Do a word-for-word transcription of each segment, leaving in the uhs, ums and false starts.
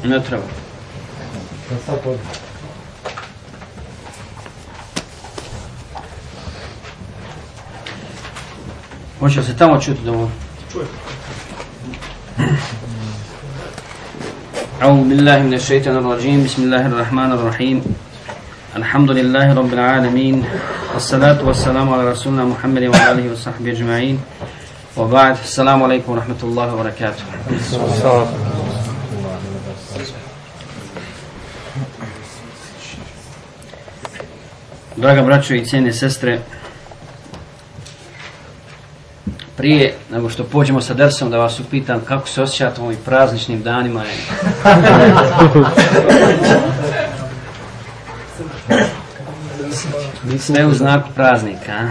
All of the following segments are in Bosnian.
Ne treba. Hoće li se tamo čuti dovoljno? Čuje. أعوذ بالله من الشيطان الرجيم بسم الله الرحمن الرحيم الحمد لله رب العالمين والصلاة والسلام على رسولنا محمد وعلى آله وصحبه أجمعين وبعد السلام عليكم ورحمة الله وبركاته. Draga braćo i cijene sestre, prije nego što pođemo sa dersom da vas upitam kako se osjećate u ovim prazničnim danima. Sve u znaku praznika.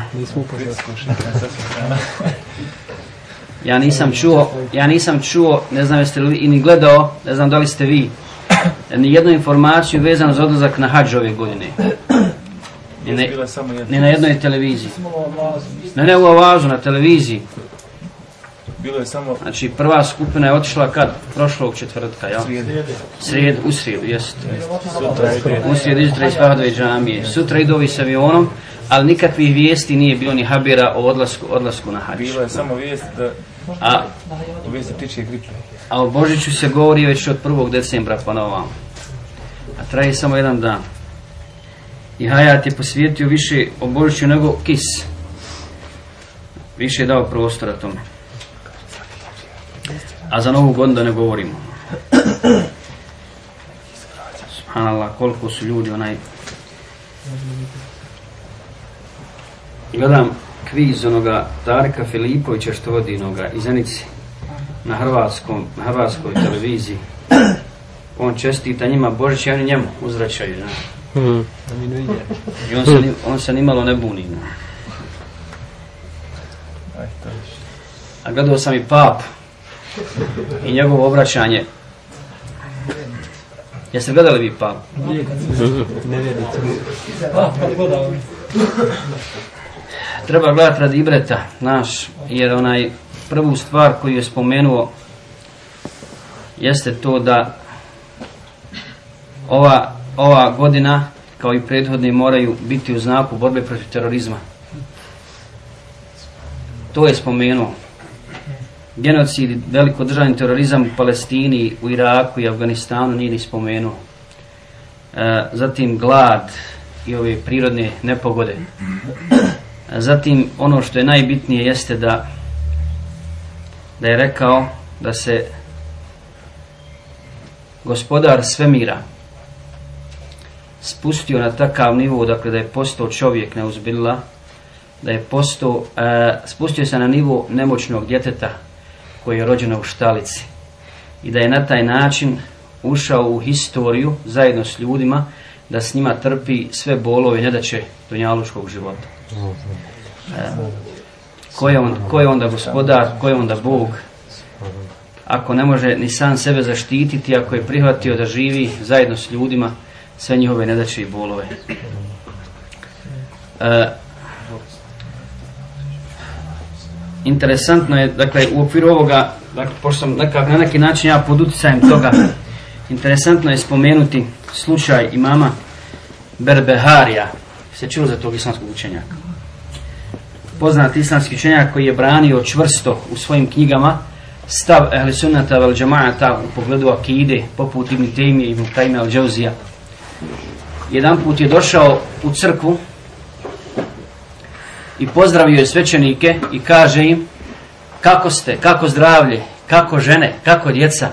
Ja nisam čuo, ja nisam čuo, ne znam jeste li i ni gledao, ne znam da li ste vi, ni jednu informaciju vezanu za odlazak na hadž ove godine. Ni na, ni na jednoj televiziji. Ne, ne u Avazu, na televiziji. Bilo je samo... Znači prva skupina je otišla kad? Prošlog četvrtka, jel? Srijed, u srijedu, jest. U srijedu izutra iz Fahadove džamije. Sutra idu ovi s avionom, ali nikakvih vijesti nije bilo ni habira o odlasku, odlasku na hadž. Bilo je samo vijest da... A, o vijesti ptičje gripe. A o Božiću se govori već od prvog decembra pa na ovam. A traje samo jedan dan. I Hayat je posvijetio više o Božiću nego Kis. Više je dao prostora tome. A za Novu godinu da ne govorimo. Subhanallah, koliko su ljudi onaj... Gledam kviz onoga Darka Filipovića što vodi onoga iz Zenici na hrvatskom, na hrvatskoj televiziji. On čestita njima Božić i oni njemu uzvraćaju. Hmm. I on se, on se nimalo ne buni. A gledao sam i Papu i njegovo obraćanje. Jeste gledali vi Papu? Ne vjerujete. Treba gledati radi ibreta naš, jer onaj prvu stvar koju je spomenuo jeste to da ova ova godina kao i prethodne moraju biti u znaku borbe protiv terorizma. To je spomenuo. Genocid i velikodržavni terorizam u Palestini, u Iraku i Afganistanu nije ni spomenuo. E, zatim glad i ove prirodne nepogode. E, zatim ono što je najbitnije jeste da da je rekao da se gospodar svemira spustio na takav nivo, dakle da je postao čovjek neuzbillah, da je postao, e, spustio se na nivo nemoćnog djeteta koji je rođeno u štalici i da je na taj način ušao u historiju zajedno s ljudima, da s njima trpi sve bolove i nedaće dunjaluškog života. E, ko je on, ko je onda gospodar, ko je onda Bog, ako ne može ni sam sebe zaštititi, ako je prihvatio da živi zajedno s ljudima sve njihove nedaće i bolove. E, interesantno je, dakle, u okviru ovoga, dakle, pošto sam nekak, na neki način ja pod utjecajem toga, interesantno je spomenuti slučaj imama Berbeharija. Se čulo za tog islamskog učenjaka? Poznat islamski učenjak koji je branio čvrsto u svojim knjigama stav ehli sunnata vel džemaata u pogledu akide, poput Ibn Tejmije i Ibn Kajme al-Džauzija. Jedan put je došao u crkvu i pozdravio je svećenike i kaže im: kako ste, kako zdravlje, kako žene, kako djeca.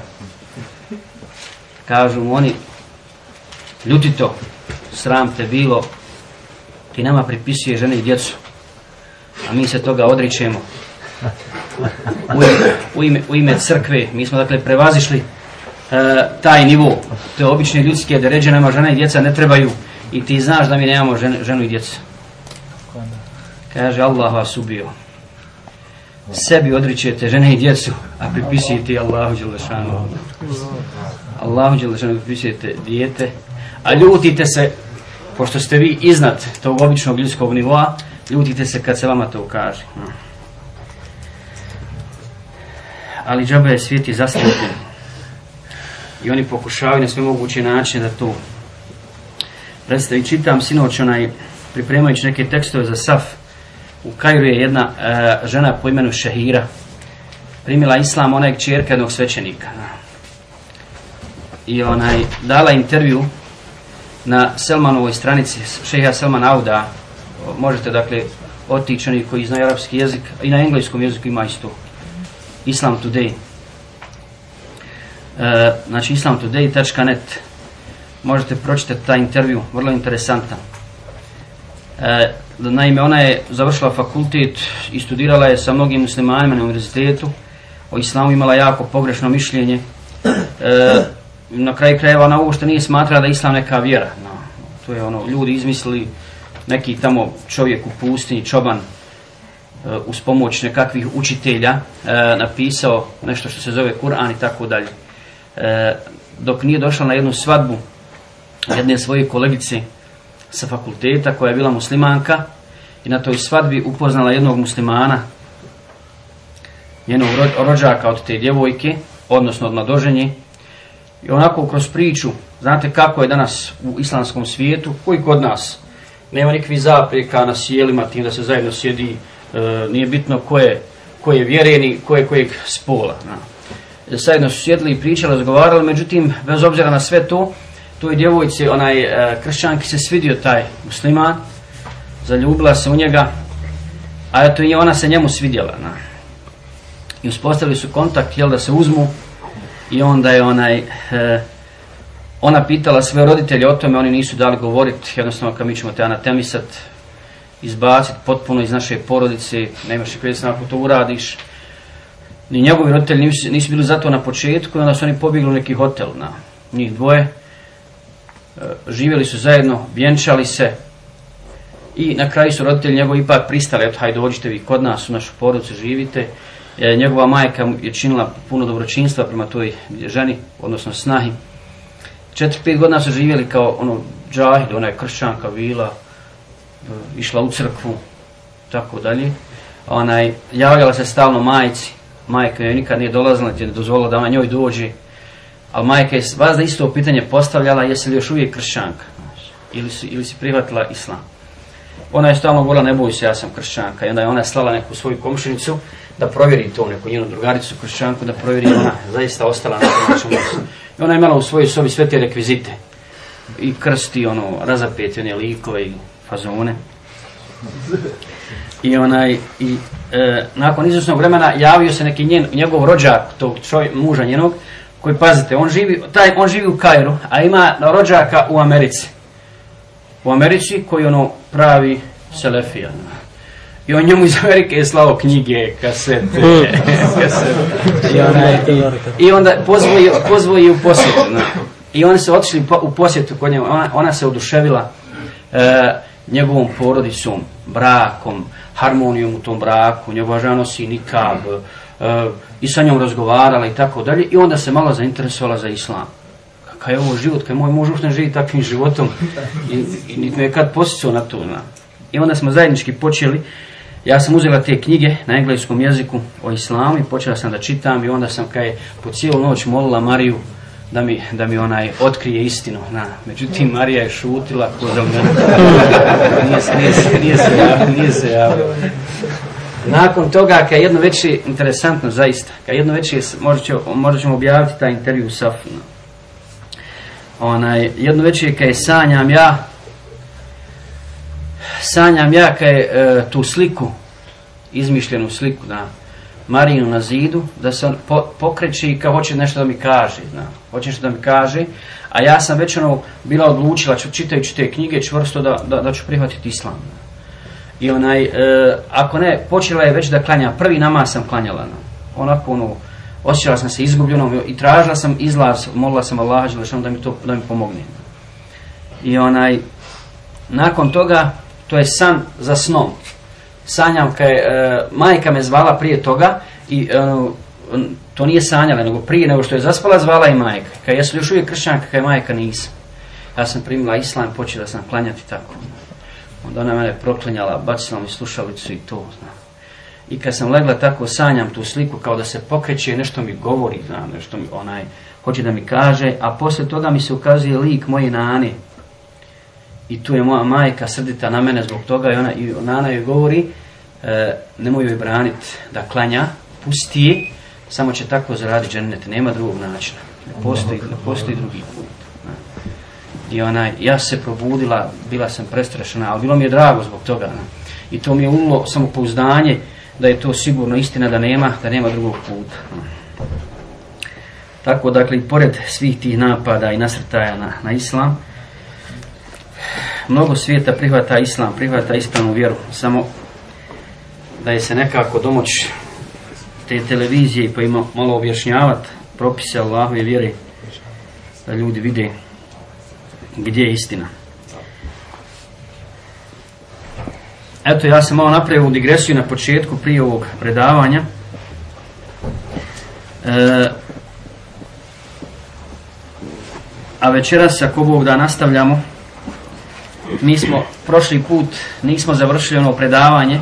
Kažu mu oni: ljutito, sram te bilo, ti nama pripisuje žene i djecu, a mi se toga odričemo. U ime, u ime, u ime crkve, mi smo dakle prevazišli e, taj nivo, to je obične ljudske da ređe nama žena i djeca ne trebaju i ti znaš da mi nemamo žen, ženu i djecu. Kaže: Allah vas ubio. Sebi odričete žene i djecu, a pripisujete Allahu dželešanu. Allahu dželešanu pripisujete dijete, a ljutite se, pošto ste vi iznad tog običnog ljudskog nivoa, ljutite se kad se vama to kaže. Ali džabe je svijet i zasljepljen. i oni pokušavaju na sve moguće načine da to predstavi. Čitam sinoć onaj, pripremajući neke tekstove za Saf, u Kairu je jedna e, žena po imenu Šehira primila islam, ona je kćerka jednog svećenika i onaj dala intervju na Selmanovoj stranici šeha Selman Auda. Možete dakle otići oni koji znaju arapski jezik, i na engleskom jeziku ima isto Islam Today, e, znači islam today tačka net, možete pročitati taj intervju, vrlo interesantan. E, naime, ona je završila fakultet i studirala je sa mnogim muslimanima na univerzitetu, o islamu imala jako pogrešno mišljenje. E, na kraju krajeva ona uopšte nije smatrala da je islam neka vjera. No, to je ono, ljudi izmislili, neki tamo čovjek u pustinji, čoban, e, uz pomoć nekakvih učitelja e, napisao nešto što se zove Kur'an i tako dalje. E, dok nije došla na jednu svadbu jedne svoje kolegice sa fakulteta koja je bila muslimanka i na toj svadbi upoznala jednog muslimana, njenog rođaka od te djevojke, odnosno od mladoženje, i onako kroz priču, znate kako je danas u islamskom svijetu, koji kod nas nema nikakvih zapreka na sjelima, tim da se zajedno sjedi, e, nije bitno ko je, ko je vjereni, ko je kojeg spola. No. Zajedno su sjedili i pričali, razgovarali, međutim, bez obzira na sve to, toj djevojci, onaj e, kršćanki se svidio taj musliman, zaljubila se u njega, a eto i ona se njemu svidjela. No. I uspostavili su kontakt, jel, da se uzmu, i onda je onaj, e, ona pitala sve roditelje o tome, oni nisu dali govoriti, jednostavno kao mi ćemo te anatemisat, izbaciti potpuno iz naše porodice, nemaš i predstavno ako to uradiš. Ni njegovi roditelji nisu, nisu bili zato na početku i onda su oni pobjegli u neki hotel, na njih dvoje. E, živjeli su zajedno, vjenčali se i na kraju su roditelji njegovi ipak pristali, eto hajde dođite vi kod nas u našu porodicu, živite. E, njegova majka je činila puno dobročinstva prema toj ženi, odnosno snahi. Četiri, pet godina su živjeli kao ono džahid, ona je kršćanka bila, išla u crkvu, tako dalje. Onaj, javljala se stalno majci, majka joj nikad nije dolazila, ti je dozvolila da ona njoj dođe, ali majka je vas da isto pitanje postavljala, jesi li još uvijek kršćanka, ili si, ili si prihvatila islam. Ona je stalno govorila, ne boj se, ja sam kršćanka, i onda je ona slala neku svoju komšinicu da provjeri to, neku njenu drugaricu kršćanku, da provjeri ona zaista ostala na tom načinu. I ona je imala u svojoj sobi sve te rekvizite, i krsti, ono, razapeti, one likove i fazone. I onaj, i e, nakon izvjesnog vremena javio se neki njen, njegov rođak, tog čovjek, muža njenog, koji, pazite, on živi, taj, on živi u Kairu, a ima rođaka u Americi. U Americi koji ono pravi selefija. I on njemu iz Amerike je slao knjige, kasete, kasete. I, onaj, i, i onda pozvao je u posjetu. No. I oni su otišli u posjetu kod njega. Ona, ona se oduševila e, njegovom porodicom, brakom, harmonijom u tom braku. Njegova žena nosi nikab, e, i sa njom razgovarala i tako dalje. I onda se malo zainteresovala za islam. Kakav je ovo život, kaj moj muž ne živi takvim životom. I, i niti me je kad posjećao na to. No. I onda smo zajednički počeli. Ja sam uzela te knjige na engleskom jeziku o islamu i počela sam da čitam i onda sam kaj po cijelu noć molila Mariju da mi, da mi onaj otkrije istinu. Na, međutim, Marija je šutila ko za mene. Nije, nije, nije se javila. Nije se javila. Nakon toga, kaj jedno veće, interesantno zaista, kaj jedno veće, možda, će, možda ćemo objaviti taj intervju u Safu. Onaj, jedno veće kaj sanjam ja, sanjam ja kaj e, tu sliku, izmišljenu sliku, da, Mariju na zidu, da se on po, pokreće i kao hoće nešto da mi kaže, da, hoće nešto da mi kaže, a ja sam već ono bila odlučila, čitajući te knjige, čvrsto da, da, da ću prihvatiti islam. Da. I onaj, e, ako ne, počela je već da klanja, prvi namaz sam klanjala, da. Onako ono, osjećala sam se izgubljenom i tražila sam izlaz, molila sam Allaha da mi to da mi pomogne. I onaj, nakon toga, to je san za snom. Sanjam kaj e, majka me zvala prije toga i e, to nije sanjala, nego prije nego što je zaspala zvala i majka. Kaj ja sam još uvijek kršćanka, kaj majka nisam. Ja sam primila islam, počela sam klanjati tako. Onda ona mene proklinjala, bacila mi slušalicu i to. Zna. I kad sam legla tako, sanjam tu sliku kao da se pokreće, nešto mi govori, zna, nešto mi onaj, hoće da mi kaže, a poslije toga mi se ukazuje lik moje nane. I tu je moja majka srdita na mene zbog toga i, ona, i nana joj govori, e, nemoj joj braniti da klanja, pusti je, samo će tako zaraditi džennet, nema drugog načina, ne postoji, ne postoji drugi put. I onaj, ja se probudila, bila sam prestrašena, ali bilo mi je drago zbog toga. Ne? I to mi je ulilo samopouzdanje da je to sigurno istina, da nema, da nema drugog puta. Ne? Tako, dakle, i pored svih tih napada i nasrtaja na, na islam, mnogo svijeta prihvata islam, prihvata ispravnu vjeru, samo da je se nekako domoć te televizije i pa ima malo objašnjavati propise Allahove vjere, da ljudi vide gdje je istina. Eto, ja sam malo napravio u digresiju na početku prije ovog predavanja. E, a večeras, ako Bog da, nastavljamo. Mi smo prošli put nismo završili ono predavanje.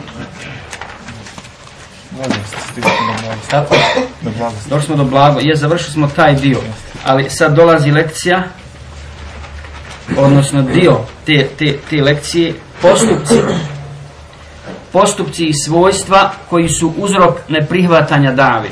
Tako? Došli smo do blago. Je, završili smo taj dio. Ali sad dolazi lekcija, odnosno dio te, te, te lekcije, postupci. Postupci i svojstva koji su uzrok neprihvatanja dave.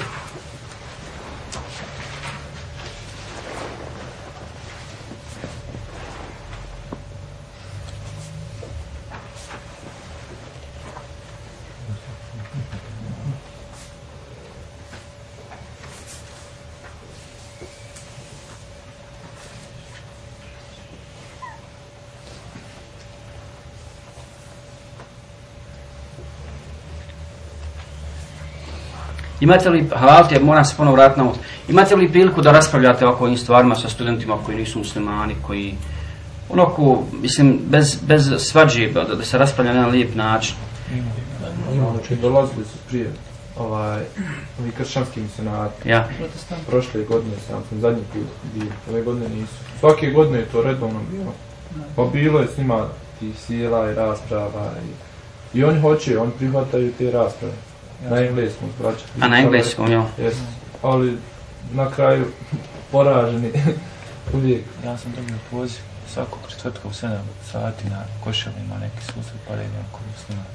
Imate li, hvalite, moram se ponovo vratiti na ovo, imate li priliku da raspravljate oko ovim stvarima sa studentima koji nisu muslimani, koji, onako, mislim, bez, bez svađe, da, da se raspravlja na jedan lijep način? Ima, znači, dolazili su prije, ovaj, ovi kršćanski misionari. Ja. Prošle godine sam, sam zadnji put bio, ove godine nisu. Svake godine je to redovno bilo. Pa bilo je s njima tih sjela i rasprava i, i oni hoće, oni prihvataju te rasprave. Na engleskom, braća. A na engleskom, jo. Jes, ali na kraju poraženi uvijek. Ja sam dobio poziv svakog četvrtka u sedam sati na Košelima, neki susret, pa redno ako s njima.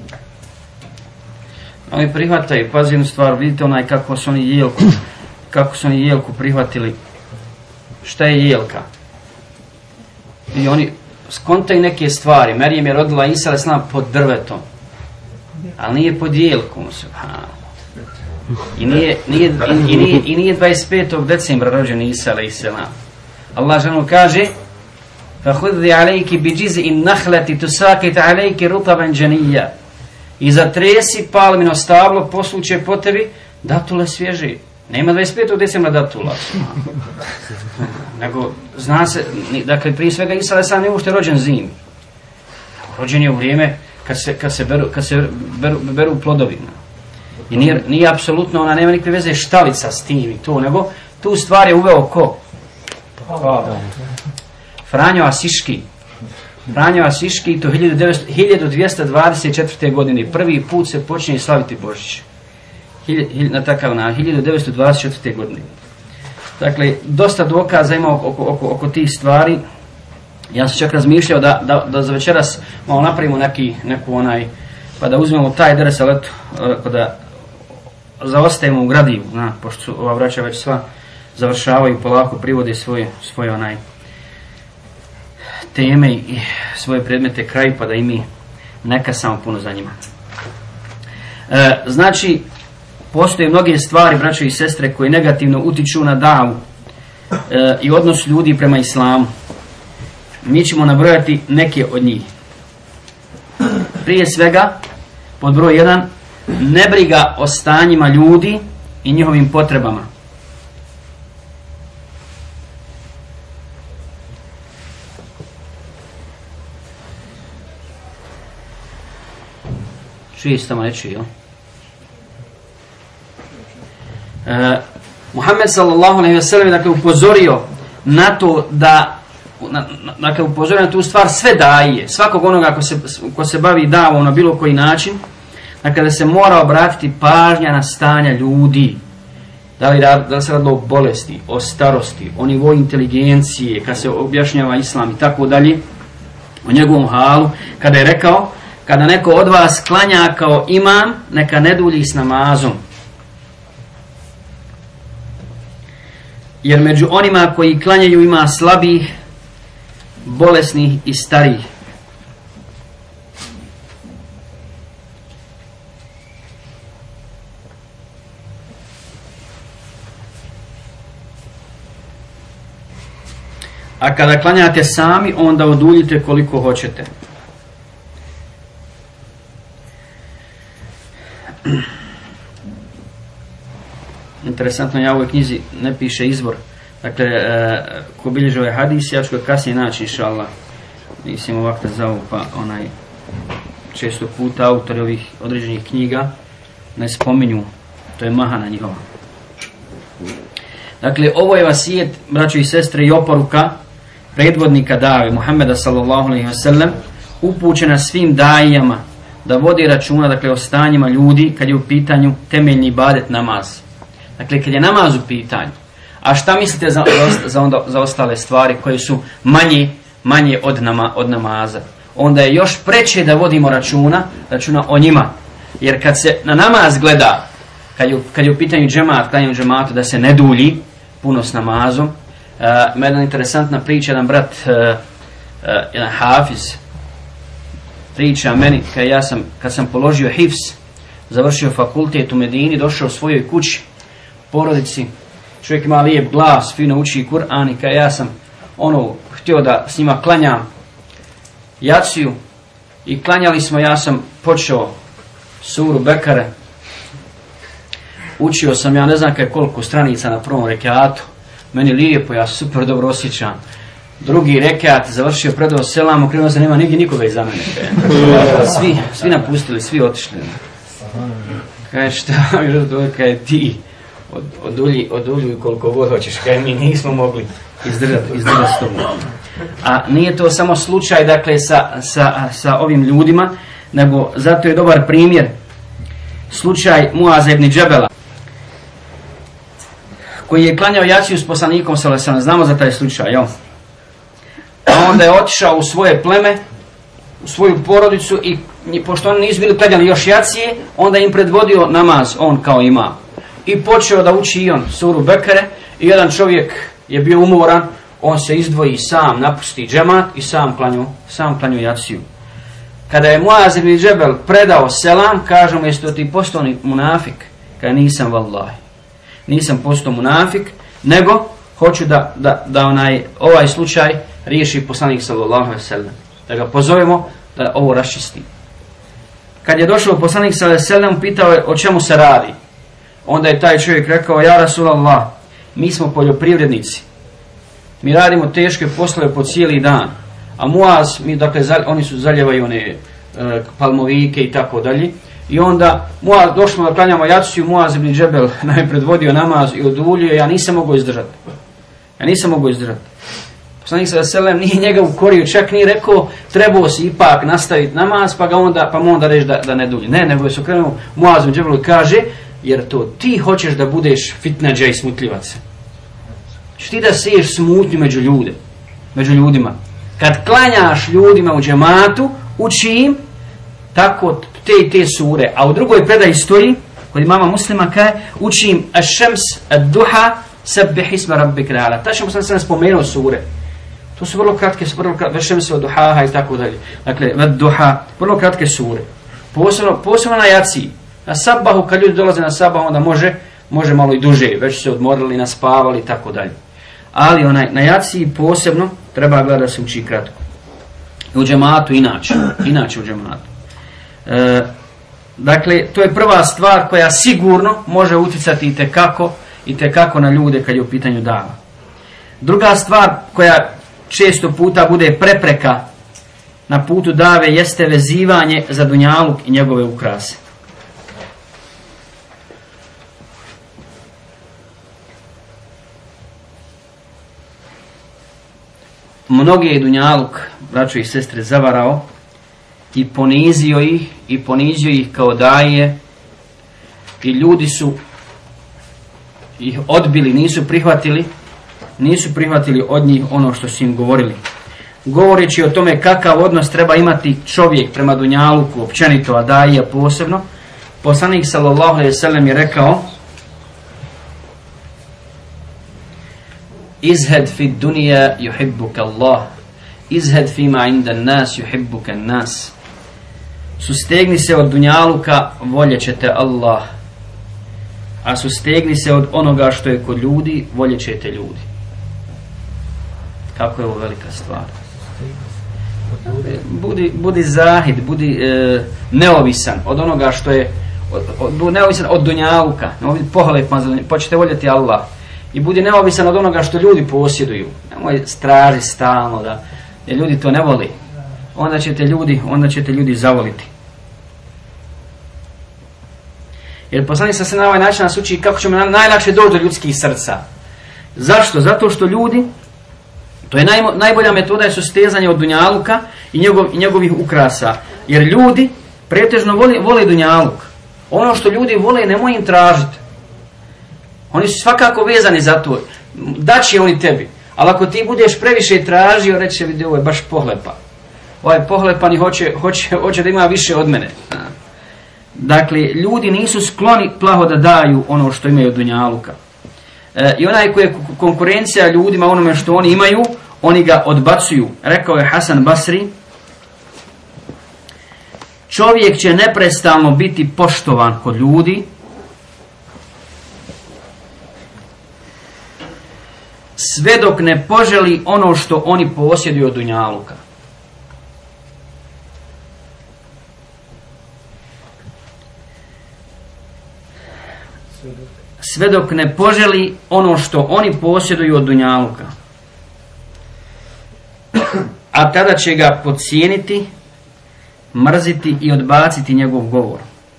Oni prihvataju, pazi jednu stvar, vidite onaj kako su oni jelku, kako su oni jelku prihvatili. Šta je jelka? I oni skontaju neke stvari. Merijem je rodila Isa a.s. pod drvetom. Ali nije pod jelkom. I nije, nije, i, i nije, i nije dvadeset petog decembra rođen Isa a.s. Allah ženu kaže فَخُذِّ عَلَيْكِ بِجِزِ إِنْ نَحْلَتِ تُسَاكِتَ عَلَيْكِ رُطَبًا جَنِيًّا. I zatresi palmino stablo, posluće po tebi datule svježe. Nema dvadeset petog decembra datula. Nego, zna se, dakle, prije svega Isa a.s. nije uopšte rođen zimi. Rođen je u vrijeme kad se, kad se, beru, kad se beru, beru plodovi. I nije, nije apsolutno, ona nema nikakve veze štalica s tim i to, nego tu stvar je uveo ko? Franjo Asiški. Franjo Asiški, i to hiljadu dvjesto dvadeset četvrte. godine. Prvi put se počinje slaviti Božić. Na takav na hiljadu devetsto dvadeset četvrte. godine. Dakle, dosta dokaza ima oko, oko, oko tih stvari. Ja sam čak razmišljao da, da, da za večeras malo napravimo neki, neku onaj, pa da uzmemo taj dres, ali eto, pa da zaostajemo u gradivu, na, pošto su ova braća već sva završavaju, polako privode svoje, svoje onaj teme i svoje predmete kraju, pa da i mi ne kasamo puno za njima. E, znači, postoje mnoge stvari, braćo i sestre, koje negativno utiču na davu e, i odnos ljudi prema islamu. Mi ćemo nabrojati neke od njih. Prije svega, pod broj jedan, nebriga o stanjima ljudi i njihovim potrebama. Čuje se tamo, ne čuje, jel? E, Muhammed sallallahu alejhi ve sellem dakle upozorio na to da na, na, dakle upozorio na tu stvar sve daje, svakog onoga ko se, ko se bavi davom na bilo koji način, dakle da se mora obratiti pažnja na stanja ljudi Da li, da li se radilo o bolesti, o starosti, o nivou inteligencije, kad se objašnjava islam i tako dalje, o njegovom halu, kada je rekao, kada neko od vas klanja kao imam, neka ne dulji s namazom. Jer među onima koji klanjaju ima slabih, bolesnih i starih. A kada klanjate sami, onda oduljite koliko hoćete. Interesantno, ja u ovoj knjizi ne piše izvor. Dakle, e, ko bilježi ovaj hadis, ja ću ga kasnije naći, inša Allah. Nisam ovakta za ovo, pa onaj, često puta autori ovih određenih knjiga ne spominju. To je mahana njihova. Dakle, ovo je vasijet, braćo i sestre, i oporuka predvodnika dave, Muhammeda sallallahu alejhi ve sellem, upućena svim dajama da vodi računa, dakle, o stanjima ljudi kad je u pitanju temeljni ibadet namaz. Dakle, kad je namaz u pitanju, a šta mislite za, za, onda, za ostale stvari koje su manje, manje od, nama, od namaza? Onda je još preče da vodimo računa, računa o njima. Jer kad se na namaz gleda, kad je, kad je u pitanju džemat, klanjanju džematu, da se ne dulji puno s namazom. Uh, ima jedna interesantna priča, jedan brat, uh, uh, jedan hafiz, priča meni, kad, ja sam, kad sam položio hifz, završio fakultet u Medini, došao u svojoj kući, porodici, čovjek ima lijep glas, fino uči Kur'an, i kad ja sam ono, htio da s njima klanjam jaciju, i klanjali smo, ja sam počeo suru Bekare, učio sam, ja ne znam kaj koliko stranica na prvom rekatu, meni lijepo, ja super dobro osjećam. Drugi rekat, završio predao selam, okrenuo se, nema nigdje nikoga iza mene. Svi, svi napustili, svi otišli. Kaj šta, kaj ti, od, odulji, oduljuj koliko god hoćeš, kaj mi nismo mogli izdržati, izdržati s tobom. A nije to samo slučaj, dakle, sa, sa, sa ovim ljudima, nego zato je dobar primjer slučaj Muaza ibn Džebela, koji je klanjao jaciju s poslanikom sallallahu alejhi ve sellem. Znamo za taj slučaj, jel? A onda je otišao u svoje pleme, u svoju porodicu, i pošto oni nisu bili klanjali još jacije, onda im predvodio namaz, on kao imam. I počeo da uči i on suru Bekare, i jedan čovjek je bio umoran, on se izdvoji sam, napusti džemat i sam klanju, sam klanju jaciju. Kada je Muaz ibn Džebel predao selam, kaže mu, jesi to ti postao munafik? Kaže, nisam, vallahi. Nisam postao munafik, nego hoću da, da, da onaj, ovaj slučaj riješi poslanik sallallahu alejhi ve sellem. Da ga pozovemo da ovo raščisti. Kad je došao poslanik sallallahu alejhi ve sellem, pitao je o čemu se radi. Onda je taj čovjek rekao, ja Rasulallah, mi smo poljoprivrednici. Mi radimo teške poslove po cijeli dan. A Muaz, mi, dakle, oni su zaljevaju one e, palmovike i tako dalje. I onda Muaz, došlo da klanjamo jaciju, Muaz ibn Džebel nam je predvodio namaz i oduljio, ja nisam mogao izdržati. Ja nisam mogao izdržati. Poslanik sallallahu alejhi ve sellem nije njega ukorio, čak nije rekao, trebao si ipak nastaviti namaz, pa ga onda, pa mu onda reći da, da ne dulji. Ne, nego je se okrenuo Muaz ibn Džebelu i kaže, jer to ti hoćeš da budeš fitneđa i smutljivac. Ti da siješ smutnju među ljude, među ljudima. Kad klanjaš ljudima u džematu, uči im tako te i te sure. A u drugoj predaji stoji, kod imama Muslima, kaže, uči im aš-šems, ad-duha, sabbih isma rabbika al-a'la. Tačno sam sam spomenuo sure. To su vrlo kratke, vrlo kratke, aš-šems, ad-duha i tako dalje. Dakle, ad-duha, vrlo kratke sure. Posebno, posebno na jaciji. Na sabahu, kad ljudi dolaze na sabahu, onda može, može malo i duže, već se odmorili, naspavali i tako dalje. Ali onaj, na jaciji posebno treba gledati da se uči kratko. U džematu inače, inače u džematu. E, dakle, to je prva stvar koja sigurno može utjecati i tekako, i tekako na ljude kad je u pitanju dava. Druga stvar koja često puta bude prepreka na putu dave jeste vezivanje za dunjaluk i njegove ukrase. Mnogi je dunjaluk, braćo i sestre, zavarao i ponizio ih, i ponizio ih kao daje, i ljudi su ih odbili, nisu prihvatili, nisu prihvatili od njih ono što su im govorili. Govoreći o tome kakav odnos treba imati čovjek prema dunjaluku, općenito, a daija posebno, poslanik sallallahu alejhi ve sellem je rekao: izhed fi dunija yuhibbuka Allah, izhed fima inda nas yuhibbuka nas. Sustegni se od dunjaluka, voljet ćete Allah, a sustegni se od onoga što je kod ljudi, voljet ćete ljudi. Kako je ovo velika stvar. Budi, budi zahid, budi e, neovisan od onoga što je od, od, neovisan od dunjaluka, pohlepa, počete voljeti Allah, i budi neovisan od onoga što ljudi posjeduju. Nemoj straži stalno da jer ljudi to ne voli, onda ćete ljudi, onda ćete ljudi zavoliti. Jer poslanik sa se na ovaj način nas uči kako ćemo najlakše doći do ljudskih srca. Zašto? Zato što ljudi, to je naj, najbolja metoda je sustezanje od dunjaluka i, njegov, i njegovih ukrasa. Jer ljudi pretežno vole, vole dunjaluk. Ono što ljudi vole nemoj im tražiti. Oni su svakako vezani za to. Daće oni tebi. Ali ako ti budeš previše tražio, reći vidi ovo je baš pohlepa. Ovaj pohlepan i hoće, hoće, hoće da ima više od mene. Dakle, ljudi nisu skloni plaho da daju ono što imaju od dunjaluka. E, I onaj koji je konkurencija ljudima onome što oni imaju, oni ga odbacuju. Rekao je Hasan Basri: čovjek će neprestalno biti poštovan kod ljudi sve dok ne poželi ono što oni posjeduju od dunjaluka. Sve dok ne poželi ono što oni posjeduju od dunjaluka. A tada će ga podcijeniti, mrziti i odbaciti njegov govor.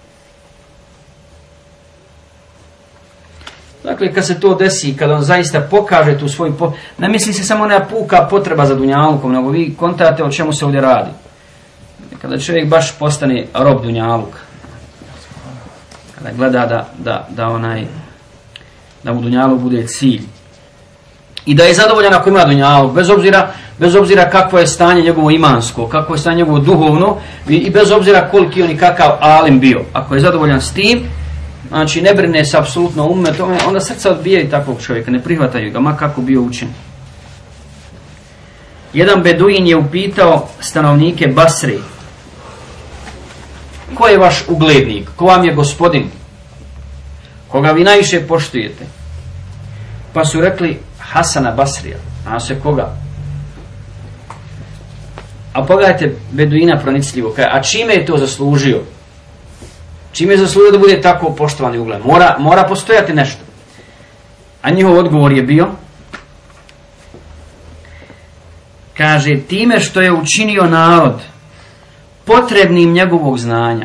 Dakle, kad se to desi, kad on zaista pokaže tu svoju... Po... Ne misli se samo na puka potreba za dunjalukom, nego vi kontate o čemu se ovdje radi. Kada čovjek baš postane rob dunjaluka. Kada gleda da, da, da onaj... da mu dunjaluk bude cilj. I da je zadovoljan ako ima dunjaluk, bez obzira, bez obzira kakvo je stanje njegovo imansko, kakvo je stanje njegovo duhovno i bez obzira koliki on i kakav alim bio. Ako je zadovoljan s tim, znači ne brine se apsolutno umme tome, onda srca odbijaju takvog čovjeka, ne prihvataju ga, ma kako bio učen. Jedan beduin je upitao stanovnike Basre: ko je vaš uglednik, ko vam je gospodin, koga vi najviše poštujete? Pa su rekli: Hasana Basrija. A se koga? A pogledajte beduina pronicljivo, a čime je to zaslužio? Čime je zaslužio da bude tako poštovani ugled? Mora, mora postojati nešto. A njihov odgovor je bio, kaže, time što je učinio narod potrebnim njegovog znanja.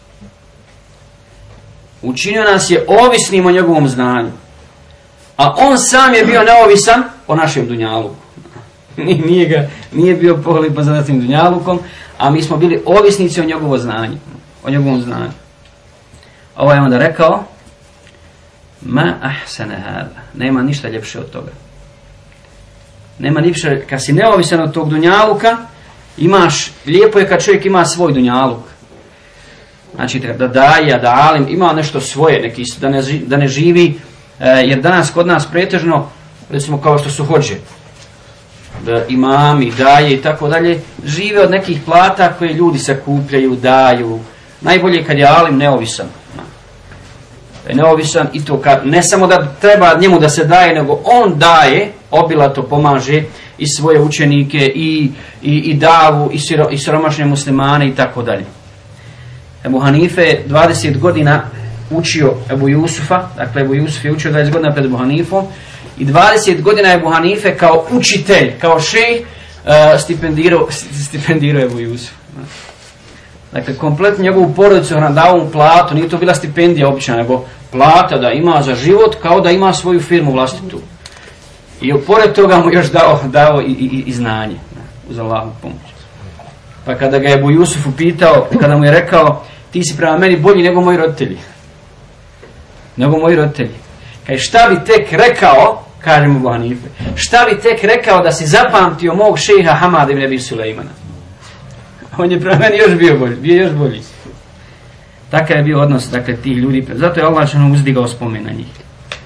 Učinio nas je ovisnim o njegovom znanju. A on sam je bio neovisan o našem dunjaluku. Nije, ga, nije bio pohlepan za našim dunjalukom, a mi smo bili ovisnici o njegovom znanju. O njegovom znanju. Ovo je onda rekao: ma ahsana hada. Nema ništa ljepše od toga. Nema ljepše, kad si neovisan od tog dunjaluka, imaš, lijepo je kad čovjek ima svoj dunjaluk. Znači da daje, da alim, ima nešto svoje, neki, da, ne, da ne živi, e, jer danas kod nas pretežno, recimo kao što su hođe, da imami, daje i tako dalje, žive od nekih plata koje ljudi sakupljaju, daju. Najbolje kad je alim neovisan. Da je neovisan i to kad, ne samo da treba njemu da se daje, nego on daje, obilato pomaže i svoje učenike, i, i, i davu, i, siro, i siromašne muslimane i tako dalje. Ebu Hanife je dvadeset godina učio Ebu Jusufa, dakle Ebu Jusuf je učio dvadeset godina pred Ebu Hanifom i dvadeset godina Ebu Hanife kao učitelj, kao šejh uh, stipendirao, stipendirao Ebu Jusuf. Dakle, kompletno njegovu porodicu dao mu platu, nije to bila stipendija obična, nego plata da ima za život kao da ima svoju firmu vlastitu. I pored toga mu još dao, dao i, i, i znanje, uz Allahu pomoć. Pa kada ga je Ebu Jusuf upitao, kada mu je rekao: ti si prema meni bolji nego moji roditelji. Nego moji roditelji. Kaže, šta bi tek rekao, kaže mu Ebu Hanife, šta bi tek rekao da si zapamtio mog šeha Hamada ibn Abi Sulejmana? On je prema meni još bio bolji, bio još bolji. Takav je bio odnos, dakle, tih ljudi. Zato je Allah što uzdigao spomen na njih.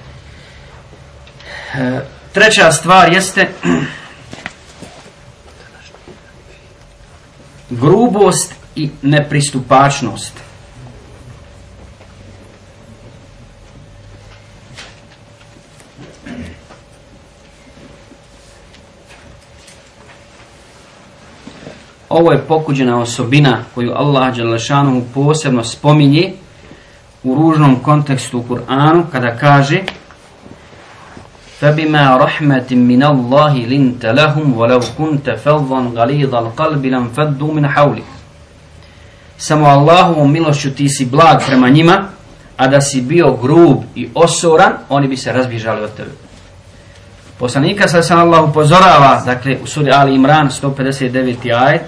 E, treća stvar jeste grubost i nepristupačnost. Ovo je pokuđena osobina koju Allah dželle šanuhu posebno spominje u ružnom kontekstu u Kur'anu kada kaže فَبِمَا رَحْمَةٍ مِّنَ اللَّهِ لِنْتَ لَهُمْ وَلَوْ كُنْتَ فَظًّا غَلِيظَ الْقَلْبِ لَانْفَضُّوا مِنْ حَوْلِكَ. Samo Allahovom milošću ti si blag prema njima, a da si bio grub i osoran, oni bi se razbježali od tebe. Poslanika sad sam Allah upozorava, dakle u suri Ali Imran sto pedeset deveti ajet,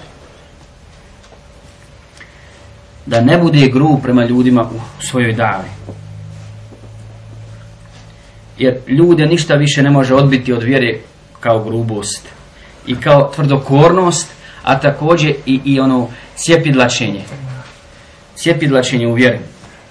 da ne bude grub prema ljudima u svojoj davi. Jer ljude ništa više ne može odbiti od vjere kao grubost i kao tvrdokornost, a također i, i ono cijepidlačenje. Cijepidlačenje u vjeri.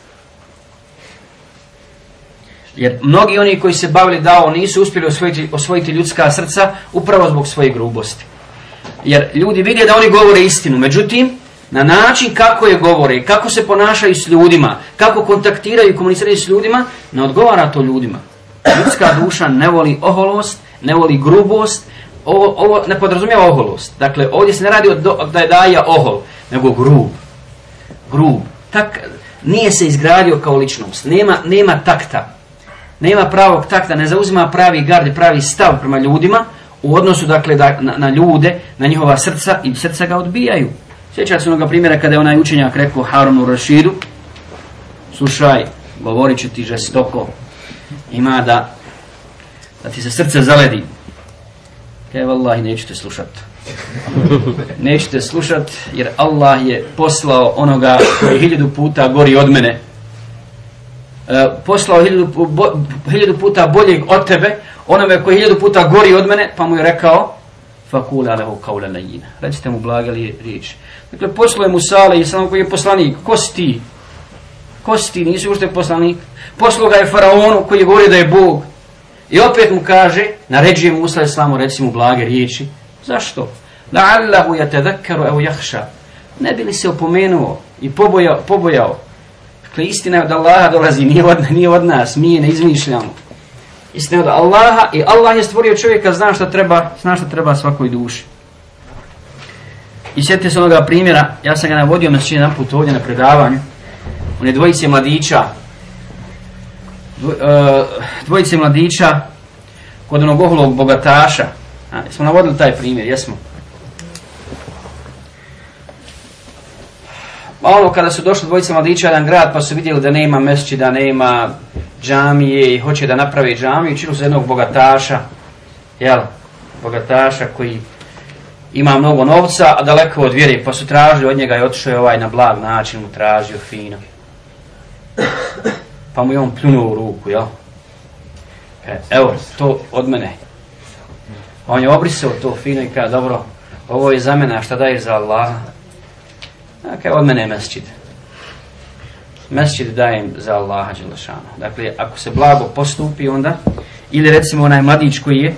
Jer mnogi oni koji se bavili davom nisu uspjeli osvojiti, osvojiti ljudska srca upravo zbog svoje grubosti. Jer ljudi vide da oni govore istinu, međutim, na način kako je govore, kako se ponašaju s ljudima, kako kontaktiraju i komuniciraju s ljudima, ne odgovara to ljudima. Ljudska duša ne voli oholost, ne voli grubost, ovo, ovo ne podrazumijeva oholost. Dakle, ovdje se ne radi o da je daja ohol, nego grub. Grub. Tak, nije se izgradio kao ličnost, nema, nema takta. Nema pravog takta, ne zauzima pravi gard, pravi stav prema ljudima u odnosu, dakle, da, na, na ljude, na njihova srca i srca ga odbijaju. Sjećate se onoga primjera kada je onaj učenjak rekao Harunu Rašidu, slušaj, govorit ću ti žestoko, ima da, da ti se srce zaledi. Kaj, vallahi, nećete slušat. Nećete slušat, jer Allah je poslao onoga koji je hiljadu puta gori od mene. E, poslao hiljadu, bo, hiljadu puta boljeg od tebe, onome koji je hiljadu puta gori od mene, pa mu je rekao fakula lehu kaula lejina. Recite mu blage riječi. Dakle, poslao je Musa alejhi selam koji je poslanik. Ko si ti? Ko si ti? Nisi ušte poslanik. Poslao ga je faraonu koji je govorio da je Bog. I opet mu kaže, naređuje Musa alejhi selam, reci mu blage riječi. Zašto? La'allahu yatadhakkaru aw yakhsha. Ne bi li se opomenuo i pobojao, pobojao. Dakle, istina je od Allaha dolazi, nije od, nije od nas, mi je ne izmišljamo. Istina je od Allaha i Allah je stvorio čovjeka, zna šta treba, zna šta treba svakoj duši. I sjetite se onoga primjera, ja sam ga navodio mesečin jedan put ovdje na predavanju, one dvojice mladića, dvojice mladića kod onog oholog bogataša. A, smo navodili taj primjer, jesmo. A ono kada su došli dvojice mladića jedan grad pa su vidjeli da nema mesčida, nema džamije i hoće da naprave džamiju, činu se jednog bogataša, jel, bogataša koji ima mnogo novca, a daleko od vjere, pa su tražili od njega i otišao je ovaj na blag način, mu tražio fino. Pa mu je on pljunuo u ruku, jel? E, evo, to od mene. On je obrisao to fino i kaže, dobro, ovo je za mene, a šta daješ za Allaha? Dakle, od mene je mesčid. Mesčid dajem za Allaha dželle šanuhu. Dakle, ako se blago postupi onda, ili recimo onaj mladić koji je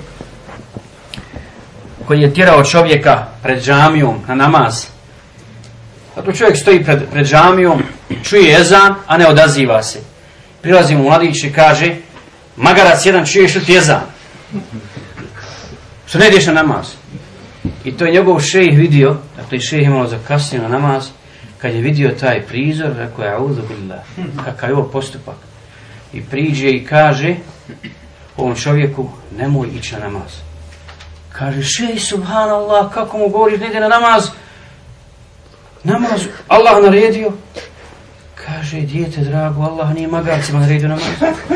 koji je tjerao čovjeka pred džamijom na namaz. Dakle, čovjek stoji pred, pred džamijom, čuje ezan, a ne odaziva se. Prilazi mu mladić i kaže, magarac jedan, čuješ li ti ezan? Što ne ideš na namaz? I to je njegov šejh vidio, dakle šejh je malo zakasnio na namaz, kad je vidio taj prizor, rekao je, auzu billah, kakav je ovo postupak. I priđe i kaže ovom čovjeku, nemoj ići na namaz. Kaže, šejh, subhanallah, kako mu govoriš, ne ide na namaz? Namaz, Allah naredio. Kaže, dijete drago, Allah nije magarcima naredio namaz.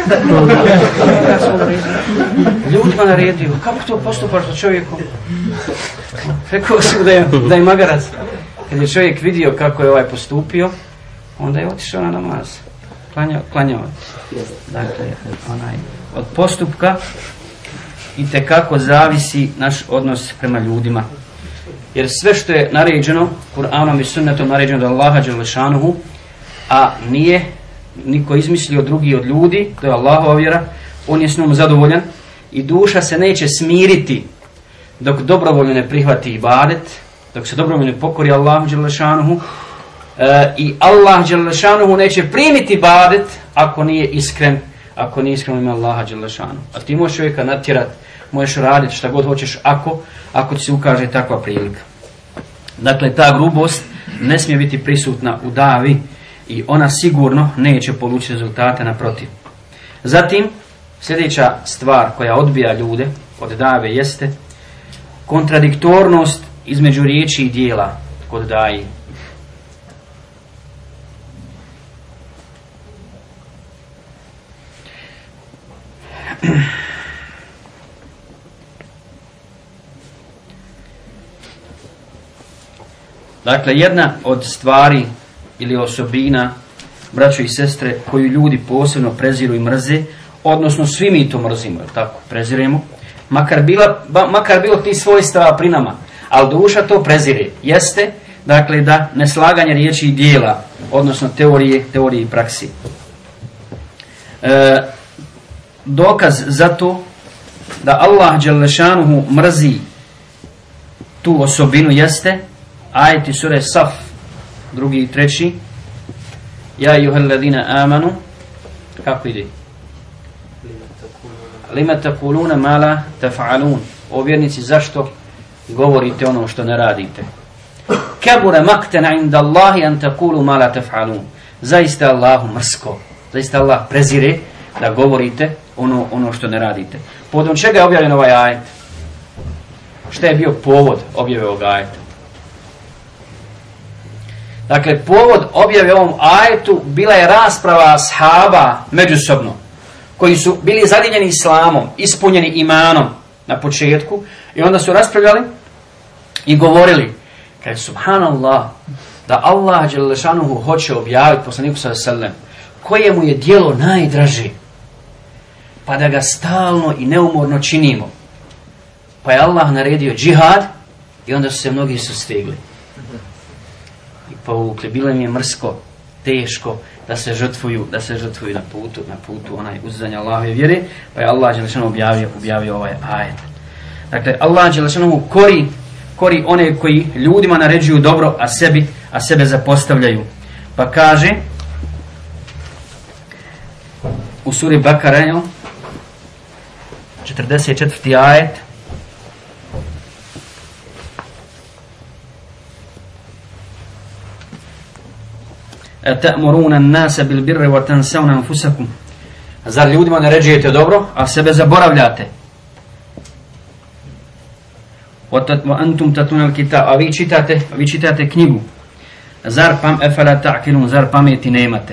Ljudima naredio. Kako to postupaš sa čovjekom? Rekao sam da je, da je magarac. Kad je čovjek vidio kako je ovaj postupio, onda je otišao na namaz. Klanja, klanjao. Dakle, onaj, od postupka itekako zavisi naš odnos prema ljudima. Jer sve što je naređeno, Kur'anom i sunnetom naređeno od Allaha dželešanuhu, a nije niko izmislio drugi od ljudi, to je Allahova vjera, on je s njom zadovoljan i duša se neće smiriti dok dobrovoljno ne prihvati ibadet, dok se dobrovoljno ne pokori Allahu dželešanuhu, e, i Allah dželešanuhu neće primiti ibadet ako nije iskren, ako nije iskren ime Allaha dželešanuhu. A ti možeš čovjeka natjerati, možeš raditi šta god hoćeš ako, ako ti se ukaže takva prilika. Dakle, ta grubost ne smije biti prisutna u davi i ona sigurno neće polučiti rezultate, naprotiv. Zatim, sljedeća stvar koja odbija ljude od dave jeste kontradiktornost između riječi i dijela kod daji. Dakle, jedna od stvari ili osobina, braćo i sestre, koju ljudi posebno preziru i mrze, odnosno svi mi to mrzimo, tako, preziremo, makar, bila, ba, makar bilo ti svojstava pri nama, ali duša to prezire, jeste, dakle, da neslaganje riječi i dijela, odnosno teorije, teorije i praksi. E, dokaz za to da Allah dželešanuhu mrzi tu osobinu jeste ajeti sure Saf, drugi i treći. Ja ejuhalladina amanu, kako ide? Lima takuluna ma la taf'alun. O vjernici, zašto govorite ono što ne radite? Kabura maktana inda Allahi an takulu ma la taf'alun. Zaista Allahu mrsko, zaista Allah prezire da govorite ono, ono što ne radite. Povodom čega je objavljen ovaj ajet? Šta je bio povod objave ovog ajeta? Dakle, povod objave ovom ajetu bila je rasprava ashaba međusobno, koji su bili zadivljeni islamom, ispunjeni imanom na početku, i onda su raspravljali i govorili, kaže, subhanallah, da Allah dželešanuhu hoće objaviti poslaniku sallallahu alejhi ve sellem koje mu je djelo najdraže, pa da ga stalno i neumorno činimo. Pa je Allah naredio džihad i onda su se mnogi sustegli i povukli. Bilo im je mrsko, teško da se žrtvuju, da se žrtvuju na putu, na putu onaj uzdanja Allahove vjere, pa je Allah dželešanuhu objavio, objavio ovaj ajet. Dakle, Allah dželešanuhu kori, kori one koji ljudima naređuju dobro, a sebi, a sebe zapostavljaju. Pa kaže u suri Bakara, četrdeset četvrti ajet, Ta'muruna an-nasa bil birri wa tansawna anfusakum. Zar ljudima naređujete dobro, a sebe zaboravljate? Wa antum tatluna al-kitab, a vi čitate, a vi čitate knjigu. Zar pam afala ta'qilun, zar pameti nemate?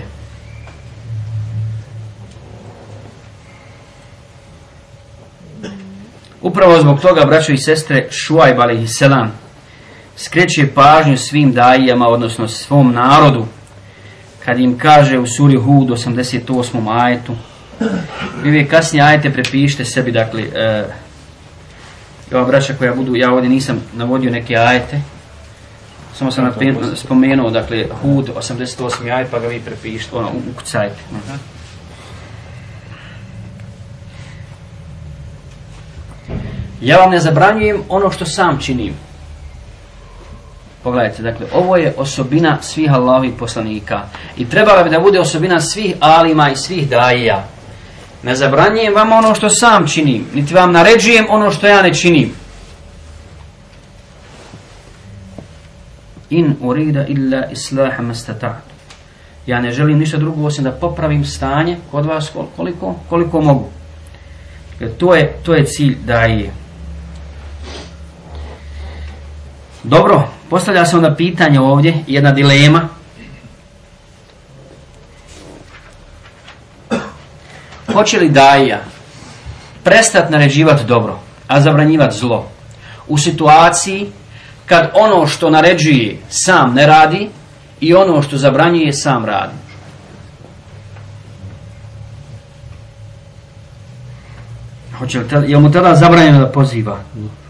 Upravo zbog toga, braćo i sestre, Šuajb alejhiselam skreće pažnju svim dajijama, odnosno svom narodu, kad im kaže u suri Hud osamdeset osmom ajetu, vi uvijek kasnije ajete prepišite sebi, dakle, e, ova braća koja budu, ja ovdje nisam navodio neke ajete, samo sam napen, spomenuo, dakle, Hud osamdeset osmi ajet, pa ga vi prepišite, ono, ukucajte. Uh-huh. Ja vam ne zabranjujem ono što sam činim. Pogledajte, dakle, ovo je osobina svih Allahovih poslanika i trebala bi da bude osobina svih alima i svih dajija. Ne zabranjujem vam ono što sam činim, niti vam naređujem ono što ja ne činim. In urida illa islaha mastata'tu. Ja ne želim ništa drugo osim da popravim stanje kod vas koliko, koliko mogu. Dakle, to je, to je cilj dajije. Dobro, postavlja se onda pitanje ovdje, jedna dilema. Hoće li dajija prestati naređivati dobro, a zabranjivati zlo u situaciji kad ono što naređuje sam ne radi i ono što zabranjuje sam radi? Hoće li tada, je mu tada zabranjeno da poziva?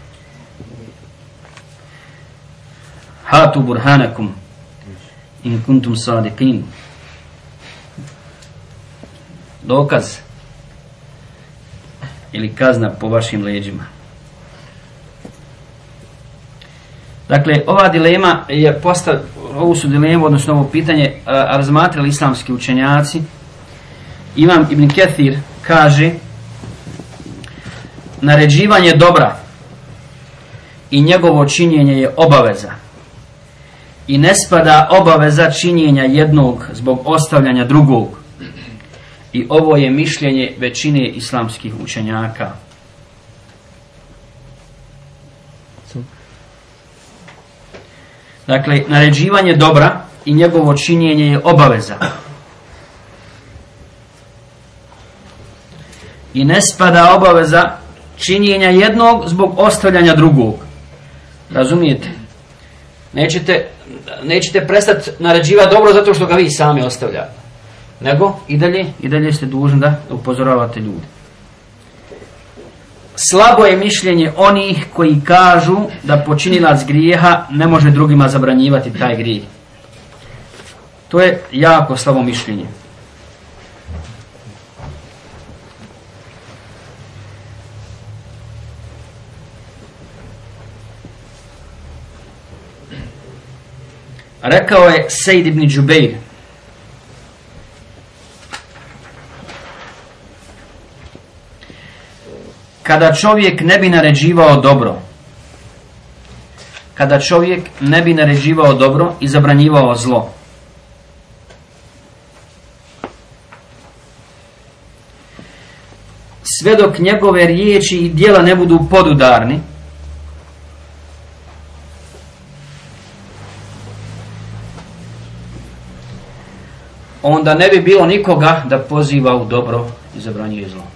Hatu burhanakum in kuntum sadiqin. Dokaz ili kazna po vašim leđima. Dakle, ova dilema je postav, ovu su dilemu, odnosno ovo pitanje, a, razmatrali islamski učenjaci. Imam Ibn Kathir kaže: naređivanje dobra i njegovo činjenje je obaveza i ne spada obaveza činjenja jednog zbog ostavljanja drugog, i ovo je mišljenje većine islamskih učenjaka. Dakle, naređivanje dobra i njegovo činjenje je obaveza i ne spada obaveza činjenja jednog zbog ostavljanja drugog. Razumijete? Nećete, nećete prestati naređivati dobro zato što ga vi sami ostavljate, nego i dalje, i dalje ste dužni da upozoravate ljude. Slabo je mišljenje onih koji kažu da počinilac grijeha ne može drugima zabranjivati taj grijeh. To je jako slabo mišljenje. Rekao je Sejd ibn Džubeir: kada čovjek ne bi naređivao dobro, kada čovjek ne bi naređivao dobro i zabranjivao zlo, sve dok njegove riječi i djela ne budu podudarni, onda ne bi bilo nikoga da poziva u dobro i zabranjuje zlo.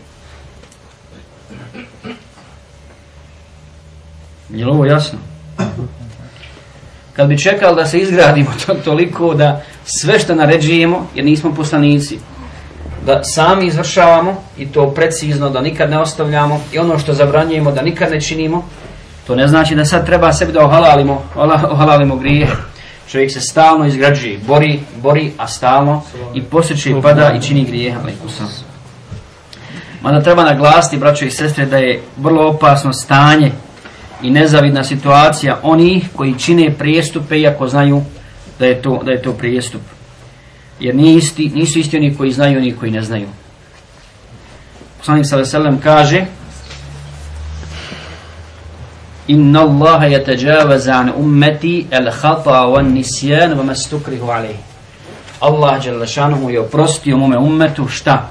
Je li ovo jasno? Kad bi čekali da se izgradimo to, toliko da sve što naređujemo, jer nismo poslanici, da sami izvršavamo i to precizno, da nikad ne ostavljamo, i ono što zabranjujemo da nikad ne činimo, to ne znači da sad treba sebi da ohalalimo, ohalalimo grijehe. Čovjek se stalno izgrađuje, bori, bori, a stalno i posjeće i pada i čini grijeha. Mada treba naglasiti, braćo i sestre, da je vrlo opasno stanje i nezavidna situacija onih koji čine prijestupe iako znaju da je to, da je to prijestup. Jer nije isti, nisu isti oni koji znaju i oni koji ne znaju. Poslanik sallallahu alejhi ve sellem kaže: Inna Allaha yatajavaza an ummati al-khata wan-nisyan wa ma stukrihu alayh. Allah dželle šanuhu je oprostio mome ummetu šta?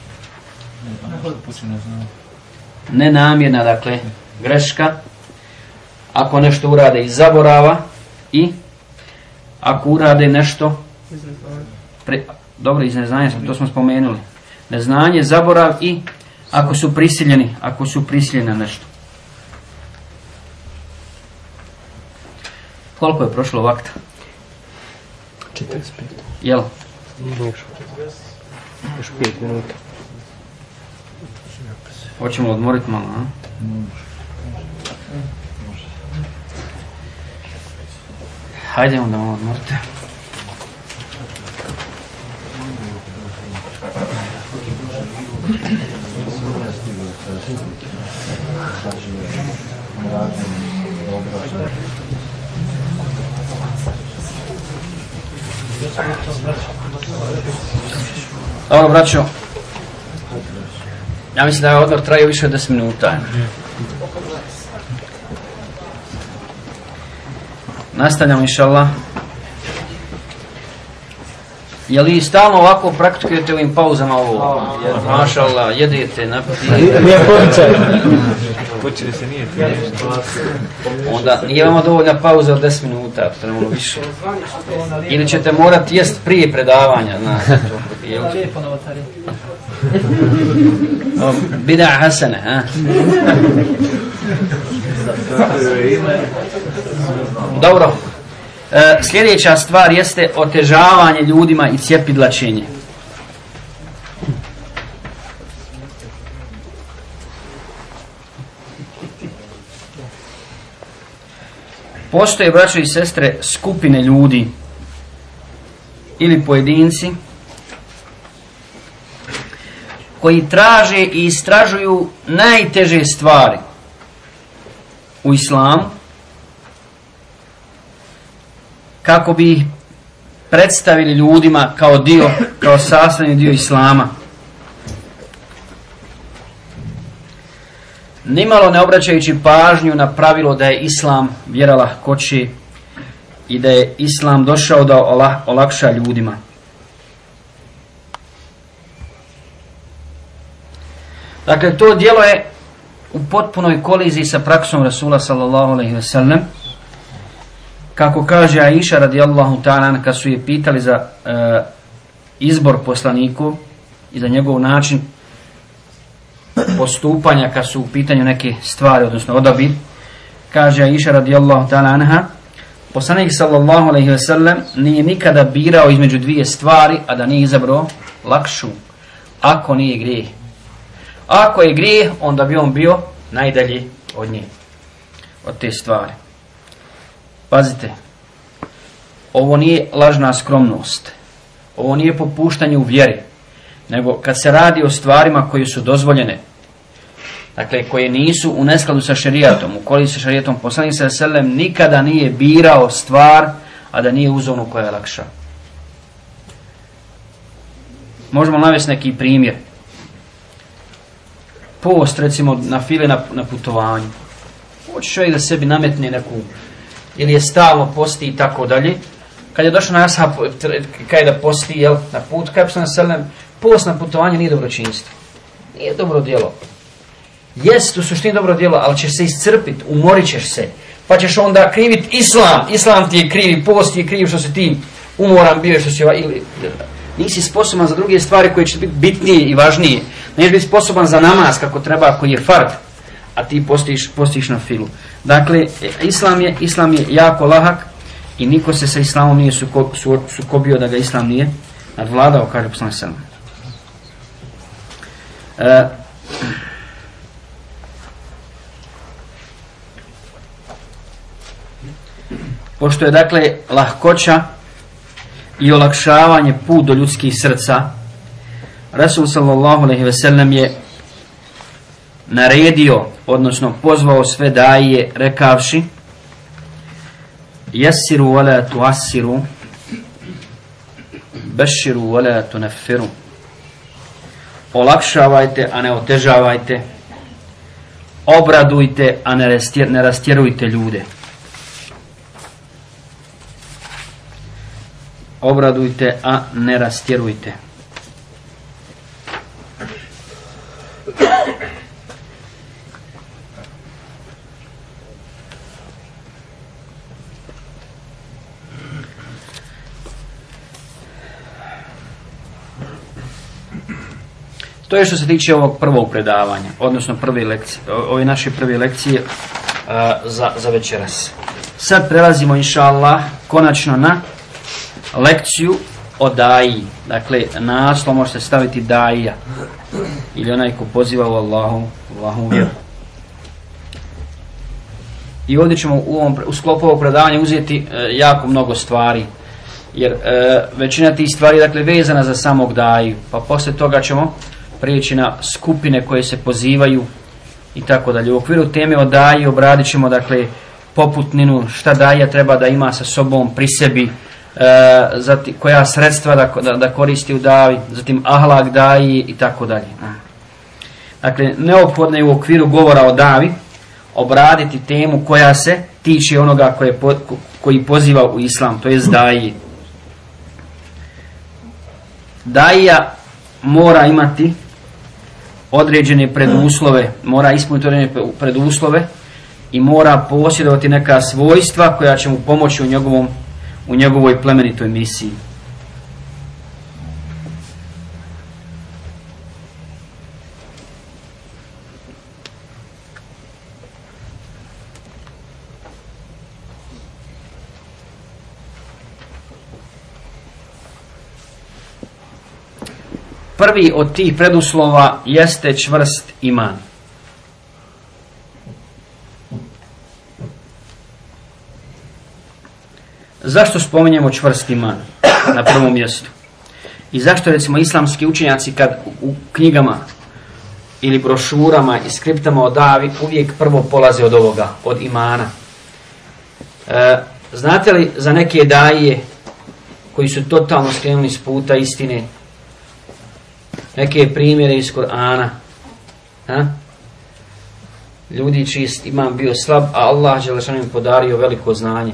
Nenamjerna, dakle, greška, ako nešto urade iz zaborava, i ako urade nešto pre, dobro, iz neznanja, to smo spomenuli, neznanje, zaborav, i ako su prisiljeni, ako su prisiljeni na nešto. Koliko je prošlo vakta? četrdeset pet. Jel? Još pet minuta. Hoćemo odmoriti malo, a? Hajde onda malo odmorite. Dobro, braćo, ja mislim da je odmor trajao više od deset minuta. Nastavljamo, inšallah. Je li stalno ovako praktikujete u ovim pauzama ovo? Mašallah, jedete, napijete. Nije poticaj. Počeli se nije ti. Onda nije vama dovoljna pauza od deset minuta, trebamo više. Ili ćete morati jest prije predavanja, znate. Bida hasane, ha? Dobro. E, sljedeća stvar jeste otežavanje ljudima i cjepidlačenje. Postoje, braćo i sestre, skupine ljudi ili pojedinci koji traže i istražuju najteže stvari u islamu kako bi ih predstavili ljudima kao dio, kao sastavni dio islama. Nimalo ne obraćajući pažnju na pravilo da je islam vjera lahkoće i da je islam došao da olakša ljudima. Dakle, to djelo je u potpunoj koliziji sa praksom Rasula sallallahu alejhi ve sellem. Kako kaže Aisha radijallahu ta'ala, kad su je pitali za e, izbor poslaniku i za njegov način postupanja kad su u pitanju neke stvari, odnosno odabir, kaže Aisha radijallahu ta'ala anha, poslanik sallallahu alejhi ve sellem nije nikada birao između dvije stvari, a da nije izabrao lakšu, ako nije grijeh. Ako je grijeh, onda bi on bio najdalji od nje, od te stvari. Pazite, ovo nije lažna skromnost, ovo nije popuštanje u vjeri, nego kad se radi o stvarima koje su dozvoljene, dakle koje nisu u neskladu sa šerijatom, u koliziji sa šerijatom, poslanik sallallahu alejhi ve sellem nikada nije birao stvar, a da nije uzeo onu koja je lakša. Možemo navesti neki primjer. Post, recimo, na file na, na putovanju. Hoće čovjek da sebi nametne neku, ili je stalno posti i tako dalje. Kad je došao na ashab, kaj da posti, jel, na put, kaj poslanik sallallahu alejhi ve sellem, post na putovanju nije dobročinstvo. Nije dobro djelo. Jest u suštini dobro djelo, ali ćeš se iscrpiti, umorit ćeš se. Pa ćeš onda kriviti islam. Islam ti je krivi, post ti je kriv što si ti umoran bio, što si ili nisi sposoban za druge stvari koje će biti bitnije i važnije. Nećeš biti sposoban za namaz kako treba, koji je fard, a ti postiš, postiš na filu. Dakle, islam je, islam je jako lahak i niko se sa islamom nije suko, su, sukobio da ga islam nije nadvladao, kaže poslanik sallallahu alejhi ve sellem. Pošto je, dakle, lahkoća i olakšavanje put do ljudskih srca, Rasul sallallahu alejhi ve sellem je naredio, odnosno pozvao sve daije rekavši: Yassiru wa la tu'assiru, bashiru wa la tunaffiru. Olakšavajte, a ne otežavajte. Obradujte, a ne, rastjer, ne rastjerujte ljude. Obradujte, a ne rastjerujte. To je što se tiče ovog prvog predavanja, odnosno prve lekcije, ove naše prve lekcije uh, za, za večeras. Sad prelazimo, inša Allah, konačno na lekciju o daji. Dakle, naslov možete staviti daija, ili onaj ko poziva u Allahu, Allahu vjeru. I ovdje ćemo u, ovom, u sklopu ovog predavanja uzeti uh, jako mnogo stvari, jer uh, većina tih stvari je, dakle, vezana za samog daju, pa poslije toga ćemo prijeći na skupine koje se pozivaju i tako dalje. U okviru teme o daji obradit ćemo, dakle, poputninu, šta daja treba da ima sa sobom pri sebi, e, zati, koja sredstva da, da, da koristi u daji, zatim ahlak daji i tako dalje. Dakle, neophodno je u okviru govora o davi obraditi temu koja se tiče onoga koje, koji poziva u islam, to jest daji. Daija mora imati određene preduslove, mora ispuniti određene preduslove i mora posjedovati neka svojstva koja će mu pomoći u njegovom, u njegovoj plemenitoj misiji. Prvi od tih preduslova jeste čvrst iman. zašto spominjemo čvrst iman na prvom mjestu? I zašto recimo islamski učenjaci kad u knjigama ili brošurama i skriptama o davi uvijek prvo polaze od ovoga, od imana? E, znate li za neke daje koji su totalno skrenuli s puta istine? Neke primjere iz Kur'ana. Ha? Ljudi čiji imam bio slab, a Allah dželešanu im podario veliko znanje.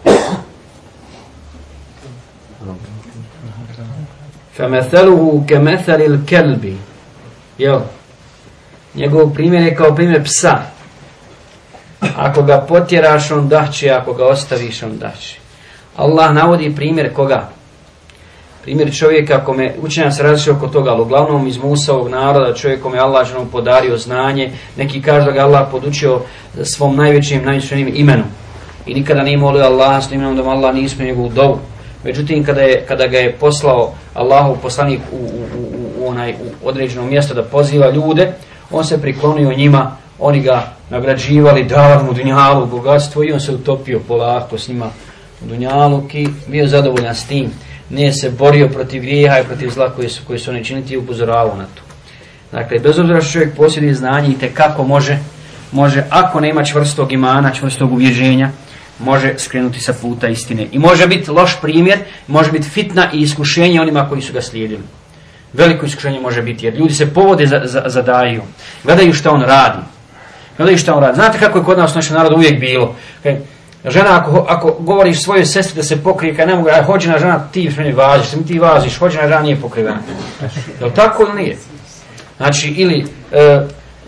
فَمَثَلُهُ كَمَثَلِ الْكَلْبِ. Jel? Njegov primjer je kao primjer psa. Ako ga potjeraš, on daće, ako ga ostaviš, on daće. Allah navodi primjer koga? Primjer čovjeka kome učenja se različite oko toga, ali uglavnom iz Musovog naroda, čovjek kome Allah ženom podario znanje, neki kažu da ga Allah podučio svom najvećim, najvišenim imenu. I nikada nije molio Allah s imenom da mu Allah nije ispunio njegovu dovu. Međutim, kada, je, kada ga je poslao Allahov poslanik u, u, u, u, onaj, u određeno mjesto da poziva ljude, on se priklonio njima, oni ga nagrađivali, davali mu dunjalu, bogatstvo i on se utopio polako s njima u dunjaluk i bio zadovoljan s tim. Nije se borio protiv grijeha i protiv zla koji su, koji su oni činiti i upozoravao na to. Dakle, bez obzira što čovjek posjeduje znanje i tekako može, može, ako nema čvrstog imana, čvrstog uvježenja, može skrenuti sa puta istine. I može biti loš primjer, može biti fitna i iskušenje onima koji su ga slijedili. Veliko iskušenje može biti, jer ljudi se povode za, za, za daju. Gledaju šta on radi. Gledaju šta on radi. Znate kako je kod nas našem narodu uvijek bilo? Kaj, žena, ako, ako govoriš svojoj sestri da se pokrije, kaj ne mogu, a hođena žena, ti meni važiš, ti vaziš, hođena žena nije pokrivena. Je li tako ili nije? Znači, ili e,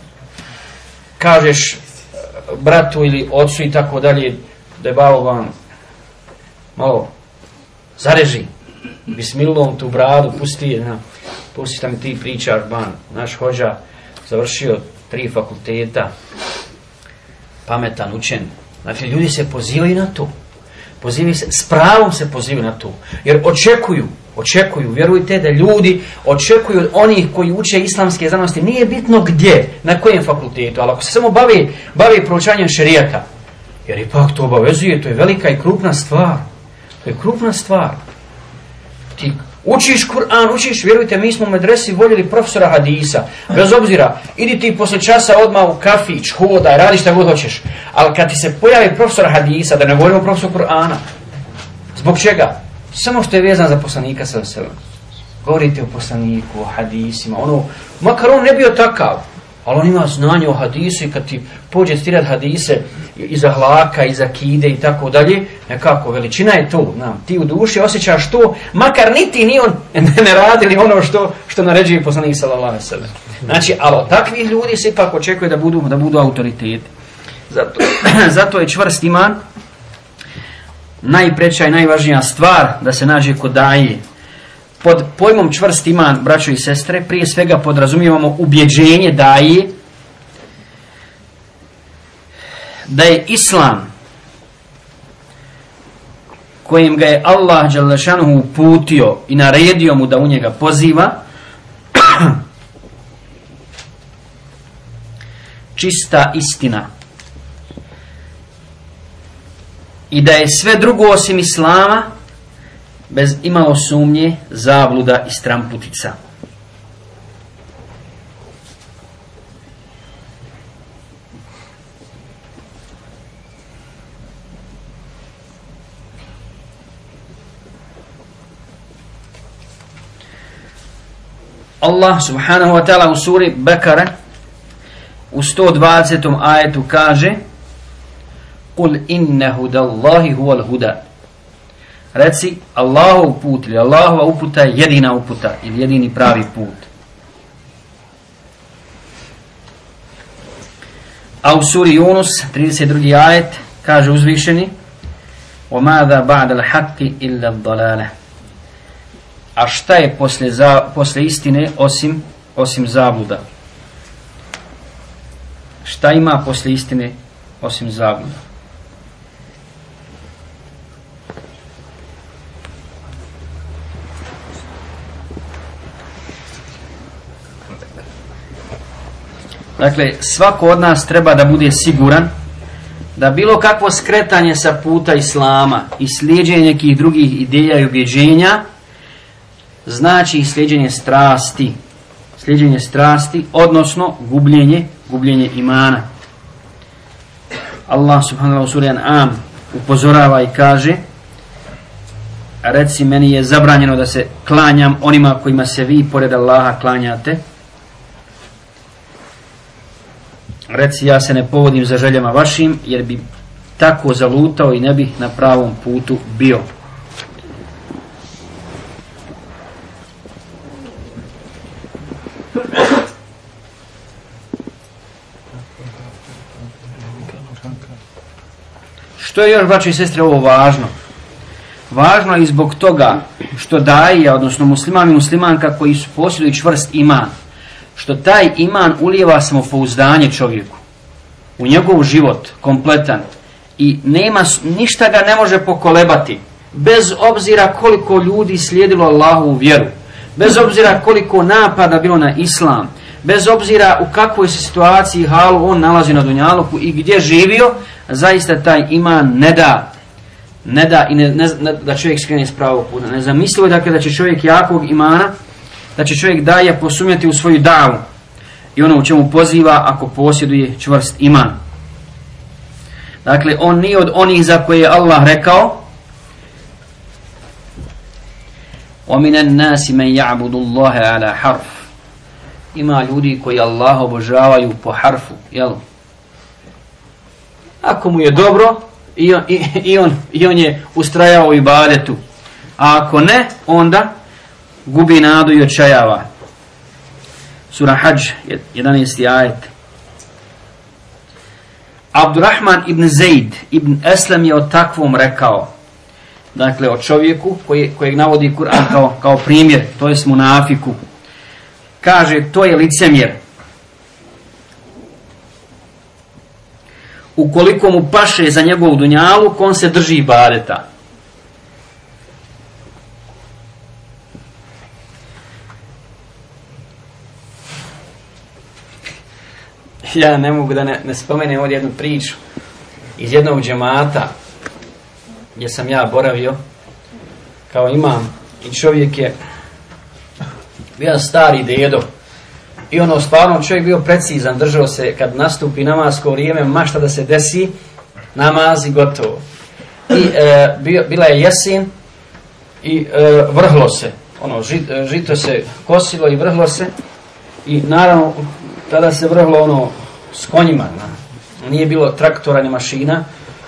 kažeš bratu ili ocu i tako dalje, da je bavo vam malo zareži, bismilom tu bradu, pusti je, na, pusti šta mi ti pričaš, ban, naš hođa završio tri fakulteta, pametan, učen. Znači, ljudi se pozivaju na to. Pozivaju se, s pravom se pozivaju na to. Jer očekuju, očekuju, vjerujte da ljudi očekuju od onih koji uče islamske znanosti, nije bitno gdje, na kojem fakultetu, ali ako se samo bavi, bavi proučavanjem šerijata, jer ipak to obavezuje, to je velika i krupna stvar. To je krupna stvar. Ti učiš Kur'an, učiš, vjerujte, mi smo u medresi voljeli profesora hadisa. Bez obzira, idi ti posle časa odmah u kafić, hodaj, radi šta god hoćeš. Ali kad ti se pojavi profesora hadisa, da ne govorimo o profesoru Kur'ana, zbog čega? Samo što je vezan za poslanika sallallahu alejhi ve sellem. Govorite o poslaniku, o hadisima, ono, makar on ne bio takav, ali on ima znanje o hadisu i kad ti pođe stirat hadise iza hlaka, iza kide i tako dalje, nekako veličina je to, znam, ti u duši osjećaš to, makar niti ni on ne radili ono što, što naređuje poslanik sallallahu alejhi ve sellem. Znači, ali takvi ljudi se ipak očekuje da budu, da budu autoriteti. Zato, zato je čvrst iman najpreća i najvažnija stvar da se nađe kod daje. Pod pojmom čvrst iman, braćo i sestre, prije svega podrazumijevamo ubjeđenje daje da je islam kojim ga je Allah dželle šanuhu uputio i naredio mu da u njega poziva čista istina i da je sve drugo osim islama bez imalo sumnje, zabluda i stramputica. Allah subhanahu wa ta'ala u suri Bekara u sto dvadesetom ajetu kaže: Kul inna hudallahi huwal huda. Reci, Allahov put ili Allahova uputa je jedina uputa ili jedini pravi put. A u suri Yunus, trideset drugi ajet, kaže uzvišeni: وَمَاذَا بَعْدَ الْحَقِّ إِلَّا الضَّلَالَ. A šta je posle, za, posle istine osim, osim zabluda? Šta ima posle istine osim zabluda? Dakle, svako od nas treba da bude siguran da bilo kakvo skretanje sa puta Islama i slijeđenje nekih drugih ideja i ubjeđenja znači slijeđenje strasti, slijeđenje strasti, odnosno gubljenje, gubljenje imana. Allah subhanahu wa sura An'am upozorava i kaže: reci, meni je zabranjeno da se klanjam onima kojima se vi pored Allaha klanjate. Reci, ja se ne povodim za željama vašim, jer bi tako zalutao i ne bi na pravom putu bio. Što je još, braće i sestre, ovo važno? Važno je i zbog toga što daje, odnosno musliman i muslimanka koji su posjeduju čvrst iman, što taj iman ulijeva samopouzdanje čovjeku u njegov život kompletan i nema, ništa ga ne može pokolebati, bez obzira koliko ljudi slijedilo Allahovu vjeru, bez obzira koliko napada bilo na islam, bez obzira u kakvoj se situaciji halu on nalazi na dunjaluku i gdje živio, zaista taj iman ne da ne da i ne, ne, ne, da čovjek skrene s pravog puta. Nezamislivo je dakle da će čovjek jakog imana, da će čovjek daje posumnjati u svoju davu i ono u čemu poziva ako posjeduje čvrst iman. Dakle, on nije od onih za koje je Allah rekao: وَمِنَ النَّاسِ مَنْ يَعْبُدُ اللَّهَ عَلَى حَرْفٍ. Ima ljudi koji Allah obožavaju po harfu, jel? Ako mu je dobro, i on, i, i on, i on je ustrajao u ibadetu, a ako ne, onda gubi nadu i očajava. Sura Hadž, jedanaesti ajet. Abdurrahman ibn Zaid ibn Eslam je o takvom rekao, dakle o čovjeku koji, kojeg navodi Kur'an kao, kao primjer, to je munafiku. Kaže, to je licemjer. Ukoliko mu paše za njegovu dunjaluk, on se drži ibadeta. Ja ne mogu da ne, ne spomenem ovdje jednu priču iz jednog džemata gdje sam ja boravio kao imam, i čovjek je bio stari dedo i ono stvarno čovjek bio precizan, držao se kad nastupi namasko vrijeme, mašta da se desi, namaz i gotovo. I e, bio, bila je jesen i e, vrhlo se, ono žit, žito se kosilo i vrhlo se, i naravno tada se vrhlo ono s konjima, na. Nije bilo traktora ni mašina,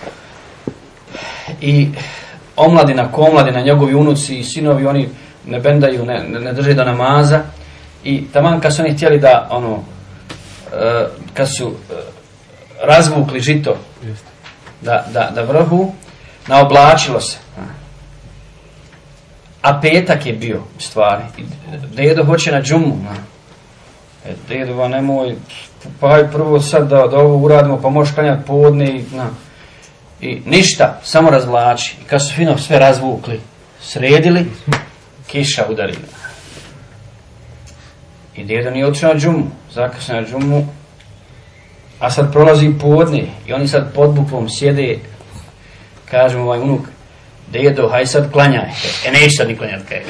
i omladina, komladina, njegovi unuci i sinovi, oni ne bendaju, ne, ne drže do namaza, i taman kad su oni htjeli da ono uh, kad su uh, razvukli žito da, da, da vrhu, naoblačilo se, a petak je bio u stvari, i dedo hoće na džumu, na. E, dedo, va nemoj, pa haj prvo sad da, da ovo uradimo, pa možeš klanjati podne, i, na. I ništa, samo razvlači. I kad su fino sve razvukli, sredili, kiša udarila. I dedo nije otišao na džumu, zakasno na džumu, a sad prolazi podne i oni sad pod bukvom sjede, kaže mu ovaj unuk, dedo, haj sad klanjaj. E, neće sad ni klanjati, kaj.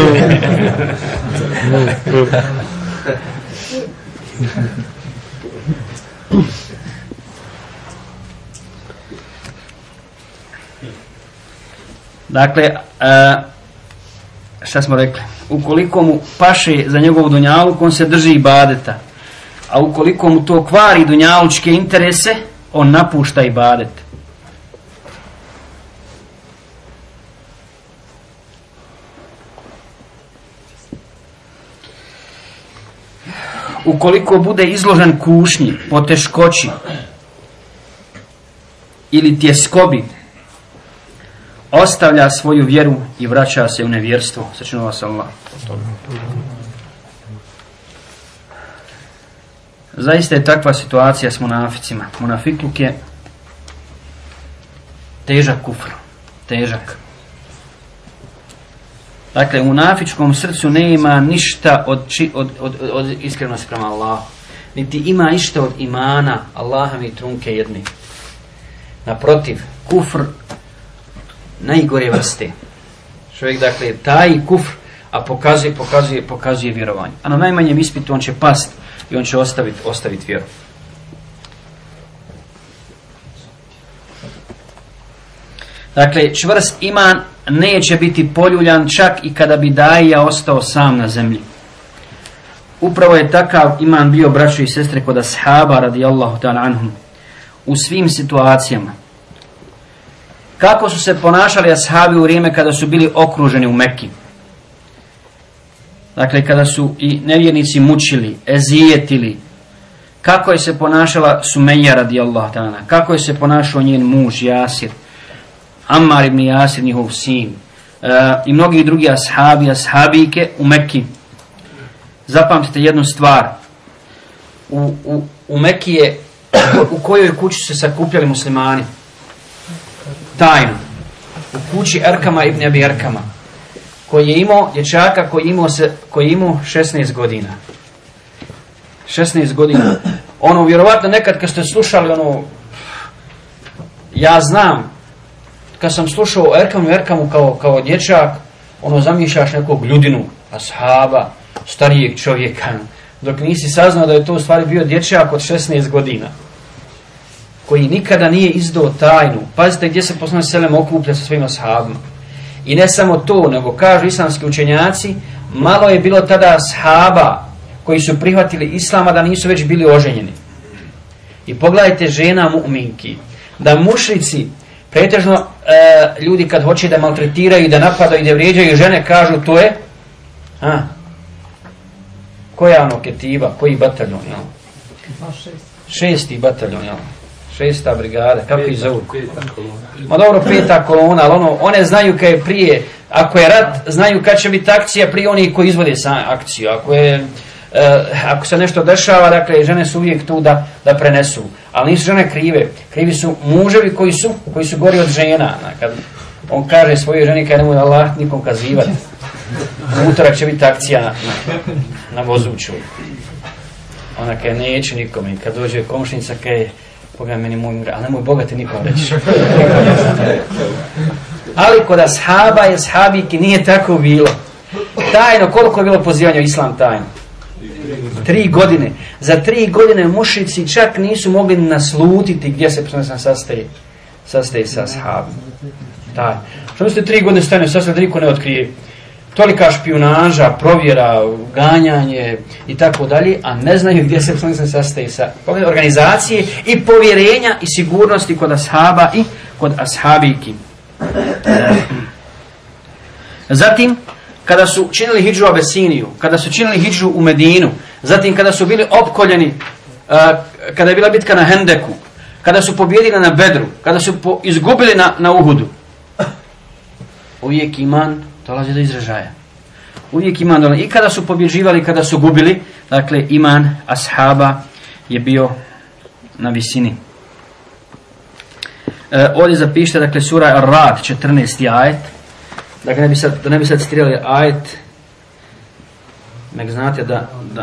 Dakle, uh, šta smo rekli? Ukoliko mu paše za njegovu dunjaluk, on se drži ibadeta. A ukoliko mu to kvari dunjalučke interese, on napušta ibadet. Ukoliko bude izložen kušnji, poteškoći ili tjeskobi, ostavlja svoju vjeru i vraća se u nevjerstvo. Sačuva se Allah. Zaista je takva situacija s munaficima. Munafikluk je težak kufr. Težak. Dakle, u munafičkom srcu ne ima ništa od, či, od, od, od, od iskrenosti prema Allahu. Niti ima ništa od imana Allaha mi trunke jedni. Naprotiv, kufr najgore vrste. Čovjek, dakle, taj kufr, a pokazuje, pokazuje, pokazuje vjerovanje. A na najmanjem ispitu on će past i on će ostaviti ostavit vjeru. Dakle, čvrst iman neće biti poljuljan čak i kada bi daija ostao sam na zemlji. Upravo je takav iman bio, braćo i sestre, kod ashaba radijallahu ta'ala anhum u svim situacijama. Kako su se ponašali ashabi u vrijeme kada su bili okruženi u Mekki? Dakle, kada su i nevjernici mučili, ezijetili. Kako je se ponašala Sumejja radijallahu ta'ala, kako je se ponašao njen muž Jasir, Ammar ibn Jasir, njihov sin, e, i mnogi drugi ashabi, ashabike u Mekki. Zapamtite jednu stvar. U, u, u Mekki je, u kojoj kući su se sakupljali muslimani? Tajno. U kući Arkama ibn Abi Arkama, koji je imao dječaka koji je imao, se, koji je imao šesnaest godina. šesnaest godina. Ono, vjerovatno nekad kad ste slušali ono, ja znam, kad sam slušao o Erkamu i Erkamu kao, kao dječak, ono, zamišljaš nekog ljudinu, ashaba, starijeg čovjeka, dok nisi saznao da je to u stvari bio dječak od šesnaest godina, koji nikada nije izdao tajnu. Pazite gdje se poslanik selem okuplja sa svojim ashabima. I ne samo to, nego kažu islamski učenjaci, malo je bilo tada ashaba koji su prihvatili islama da nisu već bili oženjeni. I pogledajte žena mu'minki, da mušrici, pretežno e, ljudi kad hoće da maltretiraju i da napadaju i da vrijeđaju žene, kažu to je a, koja ono ketiva, koji bataljon, jel? Šesti bataljon, jel? Šesta brigada, kako ih zovu? Ma dobro, peta kolona, ali ono, one znaju kad je prije, ako je rat, znaju kad će biti akcija prije onih koji izvode sa akciju. Ako je, e, ako se nešto dešava, dakle, žene su uvijek tu da, da prenesu. Ali nisu žene krive. Krivi su muževi koji su, koji su gori od žena. Kad on kaže svojoj ženi, kad nemoj Allah nikom kazivati. U utorak će biti akcija na, na, na vozuću. Ona kaže, neće nikome. Kad dođe komšnica, kaže, pogledaj meni moj mura, ali nemoj bogati nikom reći. Ali kod ashaba i ashabiki nije tako bilo. Tajno, koliko je bilo pozivanja u islam tajno? Tri godine. Za tri godine mušici čak nisu mogli naslutiti gdje se poslanik sastaje, sastaje sa ashabima. Tajno. Što mislite, tri godine stane sastaje da niko ne otkrije? Tolika špijunaža, provjera, ganjanje i tako dalje, a ne znaju gdje se poslanik sastaje sa organizacije i povjerenja i sigurnosti kod ashaba i kod ashabiki. Zatim, kada su činili hidžu u Abesiniju, kada su činili hidžu u Medinu, zatim kada su bili opkoljeni, kada je bila bitka na Hendeku, kada su pobjedili na Bedru, kada su po, izgubili na, na Uhudu, uvijek iman dolazi do izražaja. Uvijek iman dolazi. I kada su pobjeđivali, kada su gubili, dakle, iman ashaba je bio na visini. E, ovdje zapišite, dakle, sura Ar-Rad, četrnaesti ajet. Dakle, ne bi sad, da ne bi sad citirali ajet, nek znate da, da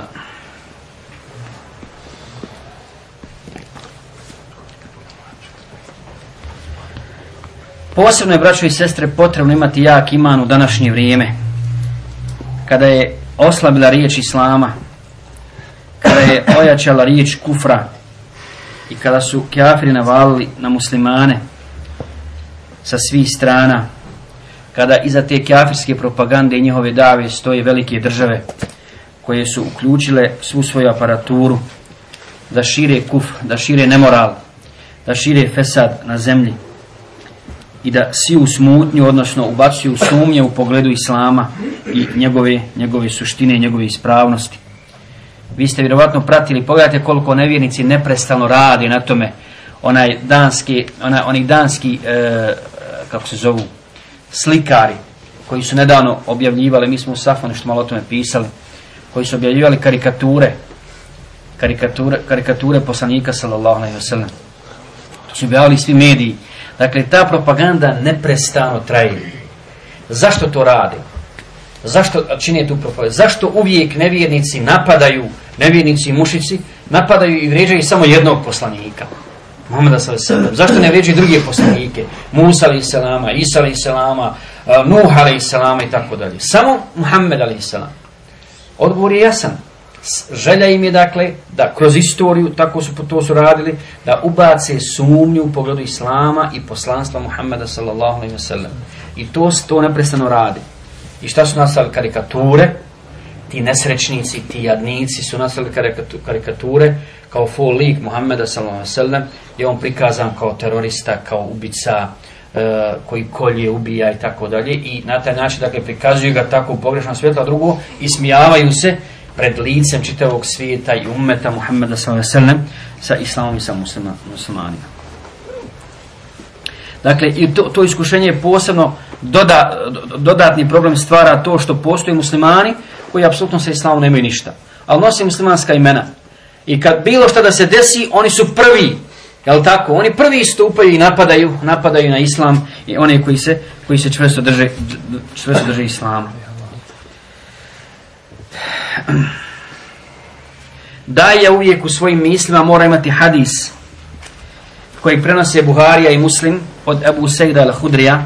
posebno je, braćo i sestre, potrebno imati jak iman u današnje vrijeme, kada je oslabila riječ islama, kada je ojačala riječ kufra i kada su kafiri navalili na muslimane sa svih strana, kada iza te kafirske propagande i njihove dave stoje velike države koje su uključile svu svoju aparaturu da šire kufr, da šire nemoral, da šire fesad na zemlji i da siju smutnju, odnosno ubacuju sumnje u pogledu islama i njegove, njegove suštine i njegove ispravnosti. Vi ste vjerovatno pratili, pogledajte koliko nevjernici neprestano radi na tome, onaj danski, onaj, oni danski, e, kako se zovu, slikari, koji su nedavno objavljivali, mi smo u Safu nešto malo o tome pisali, koji su objavljivali karikature, karikature, karikature poslanika sallallahu alejhi ve sellem. To su objavili svi mediji. Dakle, ta propaganda neprestano traje. Zašto to rade? Zašto čine tu propagandu? Zašto uvijek nevjernici napadaju, nevjernici i mušici, napadaju i vrijeđaju samo jednog poslanika? Muhammeda sallallahu alejhi ve sellem. Zašto ne vrijeđaju druge poslanike? Musa alejhi selama, Isa alejhi selama, Nuh alejhi selama i tako dalje. Samo Muhammed alejhi selam. Odgovor je jasan. Želja im je dakle da kroz istoriju, tako su to su radili, da ubace sumnju u pogledu islama i poslanstva Muhammeda sallallahu alejhi ve sellem. I to to neprestano radi. I šta su nastale karikature? Ti nesrećnici, ti jadnici su nastali karikature kao full lik Muhammeda sallallahu alejhi ve sellem, je on prikazan kao terorista, kao ubica, e, koji kolje, ubija i tako dalje, i na taj način dakle prikazuju ga tako u pogrešnom svijetu, a drugo ismijavaju se pred licem čitavog svijeta i ummeta Muhammeda sallallahu alejhi ve sellem sa islamom i sa muslima, muslimanima. Dakle, i to, to iskušenje je posebno doda, dodatni problem stvara to što postoje muslimani koji apsolutno sa islamom nemaju ništa, ali nose muslimanska imena. I kad bilo šta da se desi, oni su prvi, jel tako? Oni prvi stupaju i napadaju, napadaju na islam i one koji se, koji se čvrsto drže, čvrsto drže islama. Daja uvijek u svojim mislima mora imati hadis kojeg prenose Buharija i Muslim od Ebu Sejda al-Hudrija,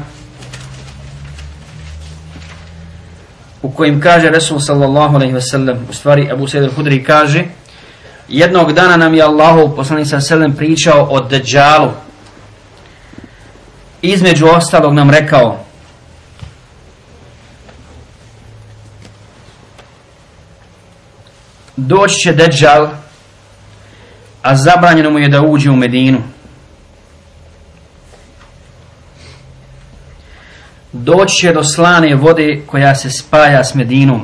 u kojim kaže Resul sallallahu alejhi ve sellem, u stvari Ebu Sejda al-Hudri kaže: jednog dana nam je Allahov poslanik sallallahu alejhi ve sellem pričao o Dejjalu. Između ostalog nam rekao: doći će Dejjal, a zabranjeno mu je da uđe u Medinu. Doći će do slane vode koja se spaja s Medinom.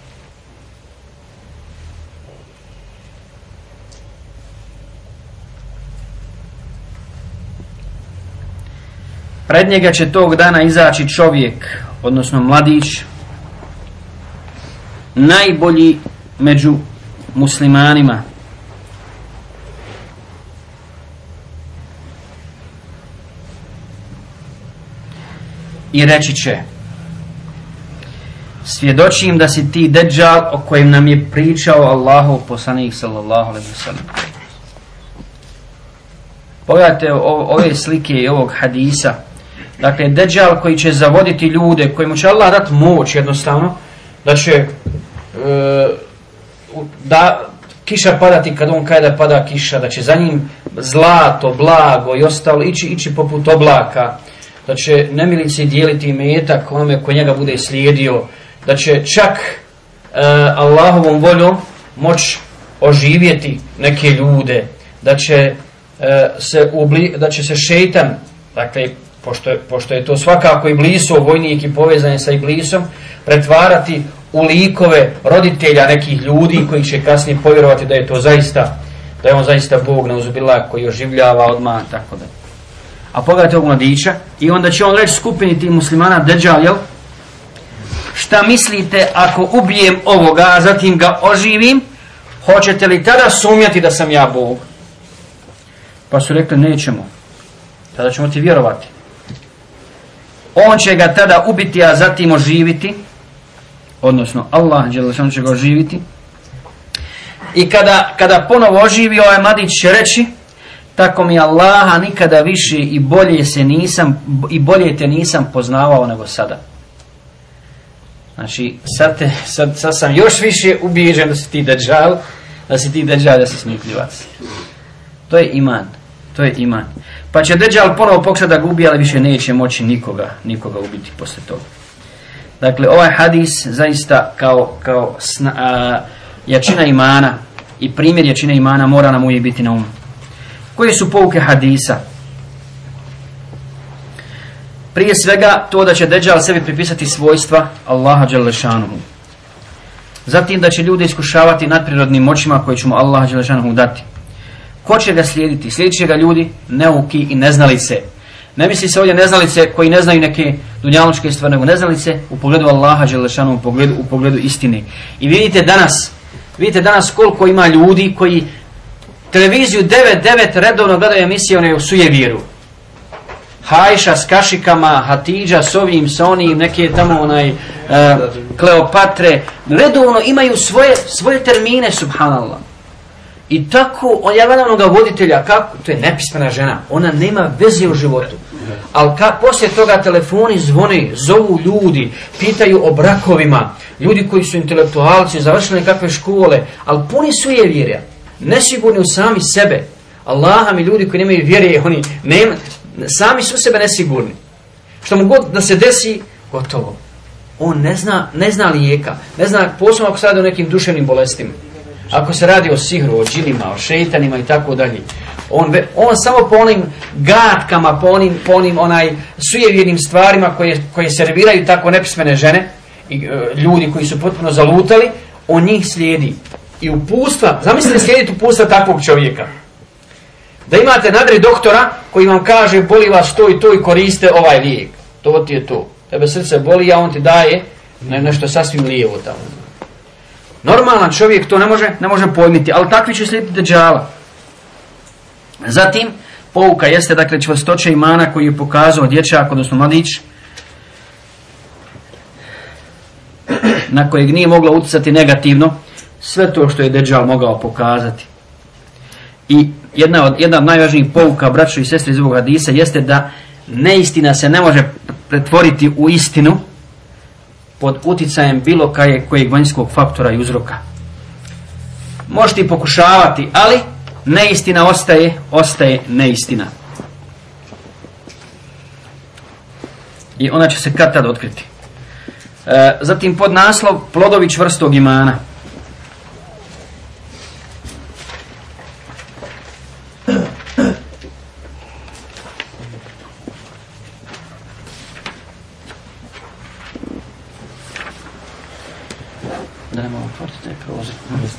Pred njega će tog dana izaći čovjek, odnosno mladić, najbolji među muslimanima. I reći će: svjedočim da si ti Dejjal o kojem nam je pričao Allahov poslanik sallallahu alejhi ve sellem. Pogledajte ove slike i ovog hadisa. Dakle, Dejjal koji će zavoditi ljude, kojima će Allah dati moć jednostavno, da će e, da kiša padati kad on kaže da pada kiša, da će za njim zlato, blago i ostalo ići, ići poput oblaka, da će nemilici dijeliti imetak onome koji njega bude slijedio, da će čak e, Allahovom voljom moć oživjeti neke ljude, da će, e, se, ubli, da će se šejtan, dakle, pošto je, pošto je to svakako Iblisov vojnik i povezan sa Iblisom, pretvarati u likove roditelja nekih ljudi koji će kasnije povjerovati da je to zaista, da je on zaista Bog neuzubillah koji oživljava odmah, tako da. A pogledajte ovog mladića i onda će on reći skupini tih muslimana: Dejjal, jel? Šta mislite ako ubijem ovoga, a zatim ga oživim, hoćete li tada sumnjati da sam ja Bog? Pa su rekli: nećemo, tada ćemo ti vjerovati. On će ga tada ubiti, a zatim oživiti, odnosno Allah dželešanu će ga oživiti. I kada, kada ponovo oživi, ovaj mladić će reći: tako mi Allaha, nikada više i bolje se nisam i bolje te nisam poznavao nego sada. Znači, sad, te, sad, sad sam još više ubijeđen da si ti Dejjal, da si ti Dejjal, da si smikljivac. To je iman. To je iman. Pa će Dejjal ponovo pokušati da ga ubije, ali više neće moći nikoga, nikoga ubiti poslije toga. Dakle, ovaj hadis zaista kao, kao sna, a, jačina imana i primjer jačine imana mora nam uvijek biti na umu. Koje su pouke hadisa? Prije svega to da će Dejjal sebi pripisati svojstva Allaha dželešanuhu. Zatim da će ljude iskušavati nadprirodnim moćima koje će mu Allah dželešanuhu dati. Ko će ga slijediti? Slijedit će ga ljudi neuki i neznalice. Ne misli se ovdje neznalice koji ne znaju neke dunjalučke stvari, nego neznalice u pogledu Allaha dželešanuhu, u pogledu, u pogledu istine. I vidite danas, vidite danas koliko ima ljudi koji televiziju devet devet redovno gledaju emisije one u sujevjeru. Hajša s kašikama, Hatidža s ovim, s onim, neke tamo onaj uh, Kleopatre, redovno imaju svoje, svoje termine, subhanallah. I tako, on, ja gledam onoga voditelja, kako, to je nepismena žena, ona nema veze u životu. Ali ka, poslije toga telefoni zvone, zovu ljudi, pitaju o brakovima, ljudi koji su intelektualci, završili nekakve škole, ali puni su je vjere, nesigurni u sami sebe. Allaha mi ljudi koji nemaju vjere, oni nema, sami su sebe nesigurni. Što mu god da se desi, gotovo. On ne zna, ne zna lijeka, ne zna, posebno ako se radi o nekim duševnim bolestima. Ako se radi o sihru, o džinima, o šeitanima i tako dalje. On, on samo po onim gatkama, po onim, po onim onaj sujevjernim stvarima koje, koje serviraju tako nepismene žene i e, ljudi koji su potpuno zalutali, on njih slijedi. I upustva, zamislite slijediti upustva takvog čovjeka. Da imate nadri doktora koji vam kaže boli vas to i to i koriste ovaj lijek. To ti je to. Tebe srce boli, a on ti daje ne, nešto sasvim lijevo tamo. Normalan čovjek to ne može, ne može pojmiti, ali takvi će slijediti deđala. Zatim, pouka jeste dakle čvrstoća imana koji je pokazao dječak, odnosno mladić, na kojeg nije moglo utjecati negativno sve to što je deđal mogao pokazati. I jedna od, jedna od najvažnijih pouka, braćo i sestre iz ovog hadisa, jeste da neistina se ne može pretvoriti u istinu pod uticajem bilo kojeg vanjskog faktora i uzroka. Možete i pokušavati, ali neistina ostaje, ostaje neistina. I ona će se kad tad otkriti. E, zatim pod naslov plodovi čvrstog imana. Da ne mogu otvoriti taj prozor.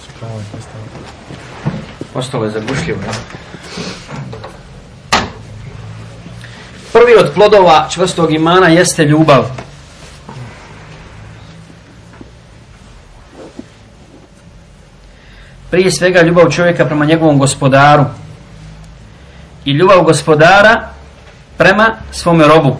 Ostalo je zagušljivo. Ja? Prvi od plodova čvrstog imana jeste ljubav. Prije svega ljubav čovjeka prema njegovom gospodaru. I ljubav gospodara prema svome robu.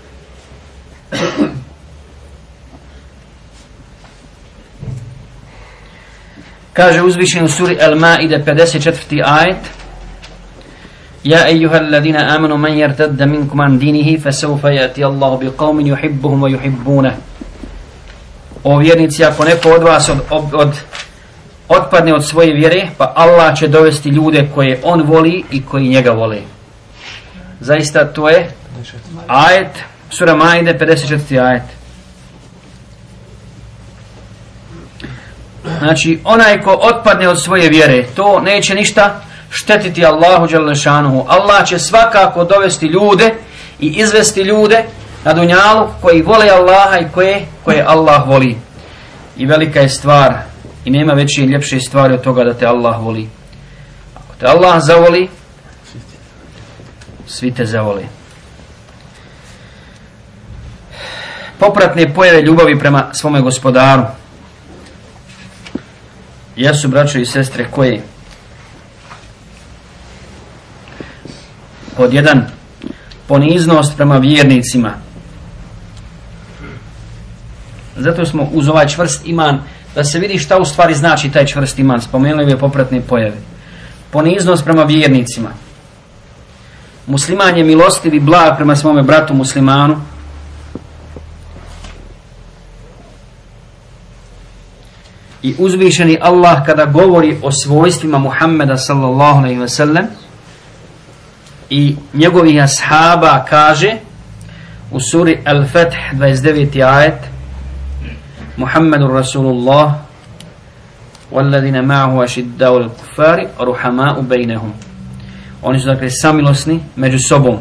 Kaže uzvišeni u suri Al-Maide pedeset četvrti ajet: Ja ejuhal ladina amanu man yartadda minkum an dinihi fasawfa yati Allahu bi qaumin yuhibbuhum wa yuhibbuna. O vjernici, ako neko od vas od, od, od otpadne od svoje vjere, pa Allah će dovesti ljude koje on voli i koji njega vole. Zaista to je ajet sura Maide pedeset četvrti ajet. Znači, onaj ko otpadne od svoje vjere, to neće ništa štetiti Allahu dželle šanuhu. Allah će svakako dovesti ljude i izvesti ljude na dunjalu koji vole Allaha i koje, koje Allah voli. I velika je stvar i nema veće i ljepše stvari od toga da te Allah voli. Ako te Allah zavoli, svi te zavoli. Popratne pojave ljubavi prema svome gospodaru jesu, braćo i sestre, koje pod jedan poniznost prema vjernicima. Zato smo uz ovaj čvrst iman, da se vidi šta u stvari znači taj čvrst iman, spomenuli je popratne pojave. Poniznost prema vjernicima. Musliman je milostiv i blag prema svome bratu muslimanu. I uzvišeni Allah kada govori o svojstvima Muhammeda sallallahu alejhi ve sellem i njegovih ashaba kaže u suri Al-Fath dvadeset deveti ajet: Muhammedur Rasulullah walladina ma'ahu ashiddau al-kuffari ruhama'u bainahum. Oni su dakle samilosni među sobom.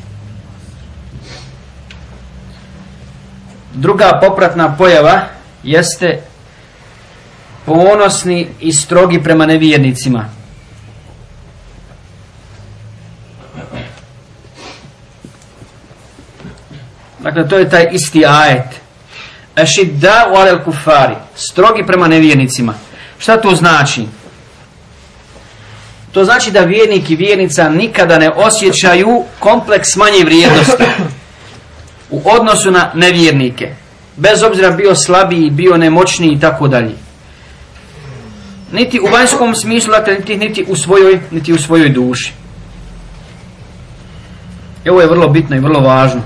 Druga popratna pojava jeste ponosni i strogi prema nevjernicima. Dakle, to je taj isti ajet. Ashiddau alal kufari, strogi prema nevjernicima. Šta to znači? To znači da vjernik i vjernica nikada ne osjećaju kompleks manje vrijednosti u odnosu na nevjernike. Bez obzira bio slabiji, bio nemoćniji i tako dalje. niti u vanjskom smislu, dakle, niti, niti, u svojoj, niti u svojoj duši. I ovo je vrlo bitno i vrlo važno.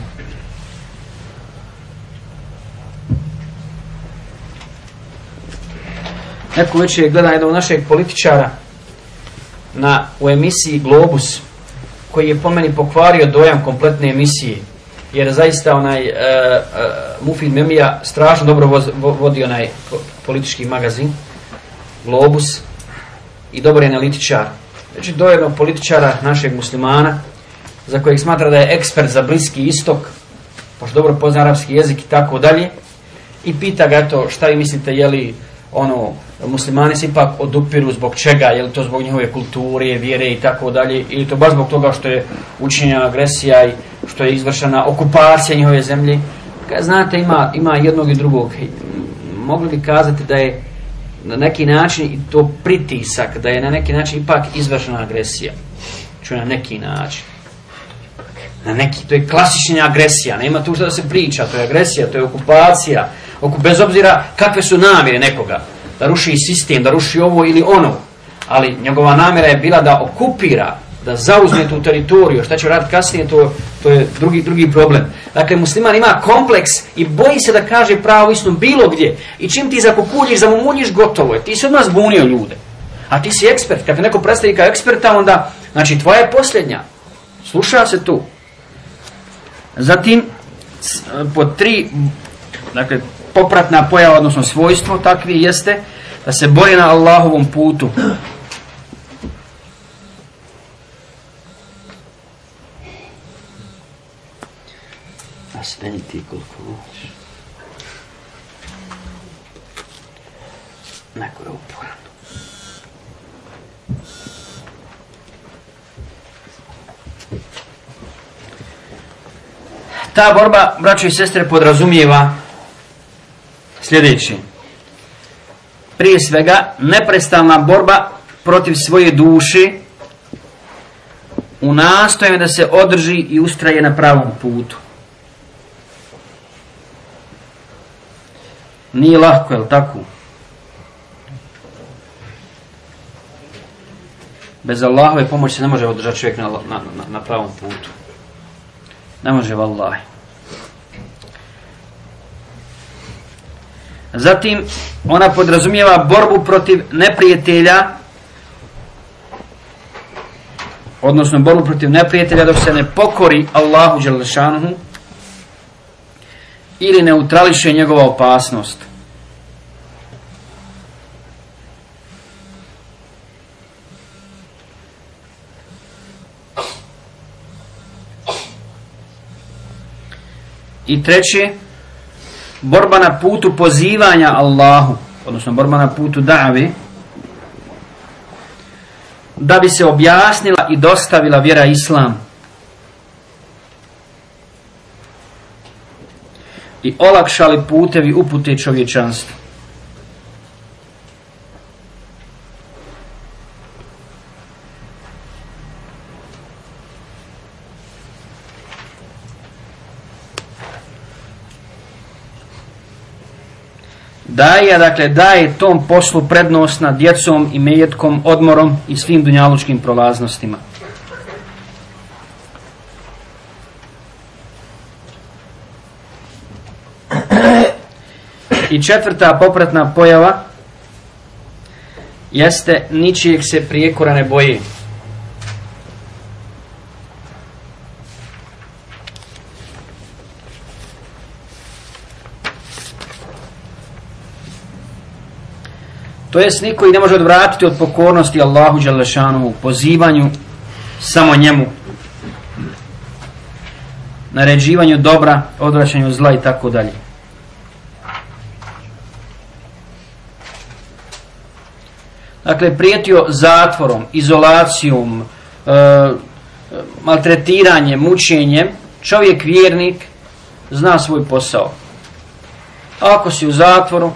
Neko već je gleda jednog našeg političara na, u emisiji Globus, koji je po meni pokvario dojam kompletne emisije, jer zaista onaj uh, uh, Mufid Memija strašno dobro voz, vo, vodi onaj politički magazin Globus i dobar je analitičar. Znači do jednog političara našeg muslimana, za kojeg smatra da je ekspert za Bliski istok, pošto dobro pozna arapski jezik i tako dalje, i pita ga to šta vi mislite, je li ono, muslimani se ipak odupiru zbog čega, je li to zbog njihove kulture, vjere i tako dalje, ili to baš zbog toga što je učinjena agresija i što je izvršena okupacija njihove zemlje. Kada znate, ima, ima jednog i drugog. Mogli bi kazati da je na neki način i to pritisak, da je na neki način ipak izvršena agresija. Ču na neki način. Na neki, to je klasična agresija, nema tu što da se priča, to je agresija, to je okupacija, bez obzira kakve su namjere nekoga, da ruši sistem, da ruši ovo ili ono, ali njegova namjera je bila da okupira, da zauzme tu teritoriju. Šta će raditi kasnije, to, to je drugi, drugi problem. Dakle, musliman ima kompleks i boji se da kaže pravu istinu bilo gdje. I čim ti zakukuljiš, zamumuljiš, gotovo je. Ti si odmah zbunio ljude. A ti si ekspert. Kad te neko predstavi kao eksperta, onda, znači, tvoja je posljednja. Sluša se tu. Zatim, pod tri, dakle, popratna pojava, odnosno svojstvo takvi jeste da se bori na Allahovom putu. A stani ti koliko voliš. Neko je uporan. Ta borba, braćo i sestre, podrazumijeva sljedeći. Prije svega, neprestalna borba protiv svoje duše u nastojanju da se održi i ustraje na pravom putu. Nije lahko, je li tako? Bez Allahove pomoći se ne može održati čovjek na, na, na, na pravom putu. Ne može, vallahi. Zatim, ona podrazumijeva borbu protiv neprijatelja, odnosno borbu protiv neprijatelja dok se ne pokori Allahu dželle šanuhu ili neutrališe njegova opasnost. I treće, borba na putu pozivanja Allahu, odnosno borba na putu da've, da bi se objasnila i dostavila vjera Islam i olakšali putevi upute čovječanstva. Daje, dakle, daje tom poslu prednost nad djecom i mejetkom, odmorom i svim dunjalučkim prolaznostima. I četvrta popratna pojava jeste ničijeg se prijekora ne boji. To jest niko i ne može odvratiti od pokornosti Allahu dželle šanuhu, pozivanju samo njemu, naređivanju dobra, odvraćanju zla i tako dalje. Dakle, prijetio zatvorom, izolacijom, e, maltretiranjem, mučenjem, čovjek vjernik zna svoj posao. Ako si u zatvoru,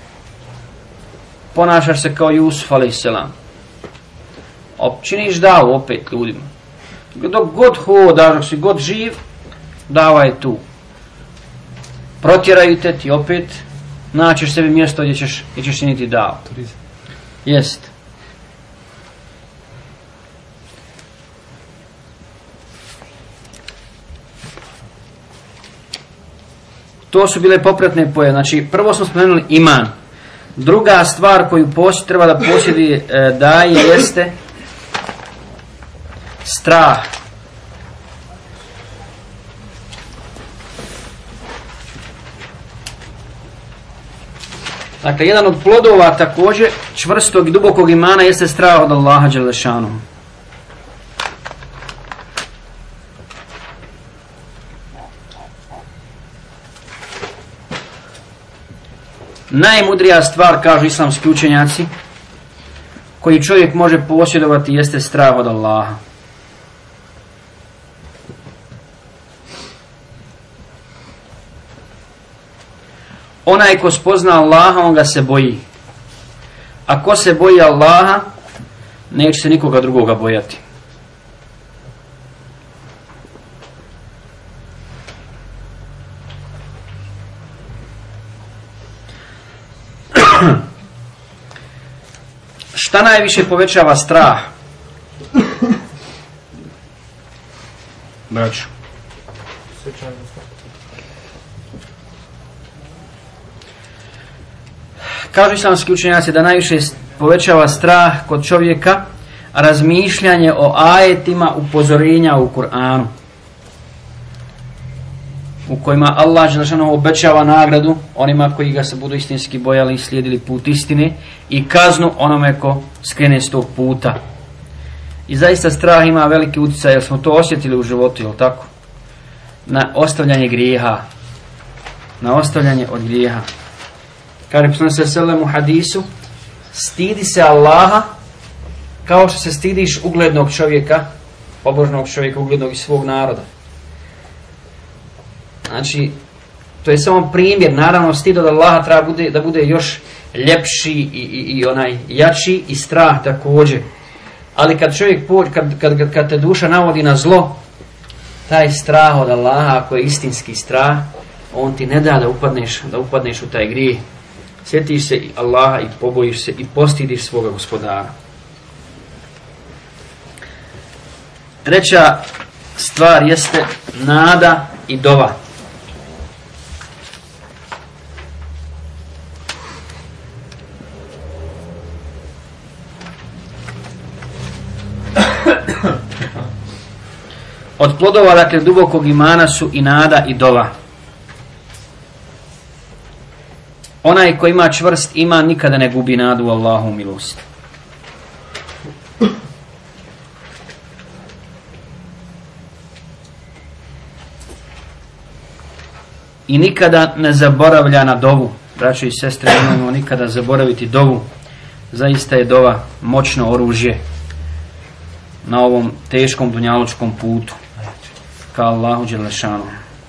ponašaš se kao Jusuf alejselam. Činiš davu opet ljudima. Dok god hodaš, dok si god živ, dava je tu. Protjeraju te, ti opet naćeš sebi mjesto gdje ćeš, gdje ćeš činiti davu. Jest. To su bile popratne pojave. Znači, prvo smo spomenuli iman. Druga stvar koju posjed, treba da posjedi e, daje jeste strah. Dakle, jedan od plodova također čvrstog i dubokog imana jeste strah od Allaha dželešanu. Najmudrija stvar, kažu islamski učenjaci, koji čovjek može posjedovati jeste strah od Allaha. Onaj ko spozna Allaha, on ga se boji. A ko se boji Allaha, neće se nikoga drugoga bojati. Šta najviše povećava strah? Braću. Kažu islamski učenjaci da najviše povećava strah kod čovjeka razmišljanje o ajetima upozorenja u Kur'anu, u kojima Allah dželešanu obećava nagradu onima koji ga se budu istinski bojali i slijedili put istine i kaznu onome ko skrene s tog puta. I zaista strah ima veliki utjecaj, jer smo to osjetili u životu, jel tako? Na ostavljanje grijeha. Na ostavljanje od grijeha. Kaže poslanik sallallahu alejhi ve sellem u hadisu, stidi se Allaha kao što se stidiš uglednog čovjeka, pobožnog čovjeka, uglednog iz svog naroda. Znači, to je samo primjer. Naravno, stid od Allaha treba bude, da bude još ljepši i, i, i onaj jači i strah također. Ali kad čovjek pođe, kad, kad, kad te duša navodi na zlo, taj strah od Allaha, ako je istinski strah, on ti ne da da upadneš, da upadneš u taj grijeh. Sjetiš se Allaha i pobojiš se i postidiš svoga gospodara. Treća stvar jeste nada i dova. Od plodova, dakle, dubokog imana su i nada i dova. Onaj ko ima čvrst iman nikada ne gubi nadu u Allahu milost. I nikada ne zaboravlja na dovu. Braćo i sestre, nemojmo nikada zaboraviti dovu. Zaista je dova moćno oružje na ovom teškom dunjalučkom putu ka Allahu dželešanu.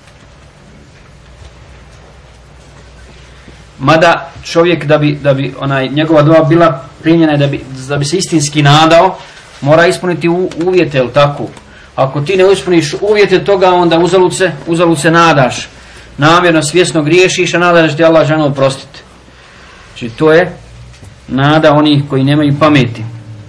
Mada čovjek da bi, da bi onaj, njegova dova bila primljena, da bi, da bi se istinski nadao, mora ispuniti u, uvjete, jel tako? Ako ti ne ispuniš uvjete toga, onda uzalud se, uzalud se nadaš. Namjerno, svjesno griješiš, a nadaš da ti Allah žena oprostiti. Znači to je nada onih koji nemaju pameti.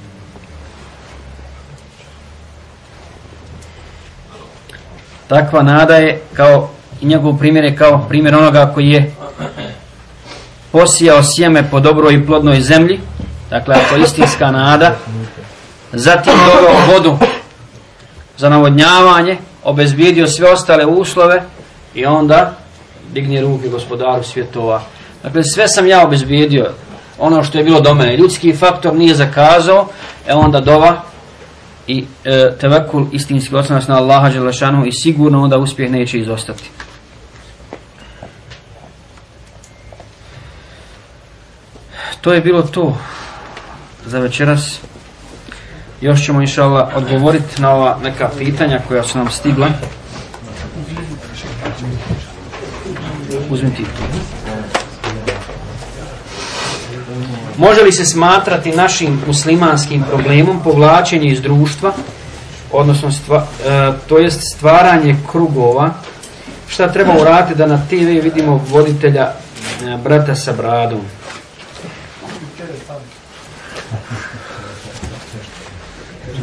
Takva nada je kao, i njegov primjer je kao primjer onoga koji je posijao sjeme po dobroj i plodnoj zemlji, dakle ako je istinska nada, zatim doveo vodu za navodnjavanje, obezbijedio sve ostale uslove i onda digne ruke gospodaru svjetova. Dakle, sve sam ja obezbijedio, ono što je bilo do mene. Ljudski faktor nije zakazao, e onda dova i e, tevekul istinski osnovac na Allaha dželešanu i sigurno onda uspjeh neće izostati. To je bilo to za večeras. Još ćemo inša Allah odgovoriti na ova neka pitanja koja su nam stigla. Uzmi ti to. Može li se smatrati našim muslimanskim problemom povlačenje iz društva, odnosno stva, e, to jest stvaranje krugova? Šta treba uraditi da na te ve vidimo voditelja e, brata sa bradom?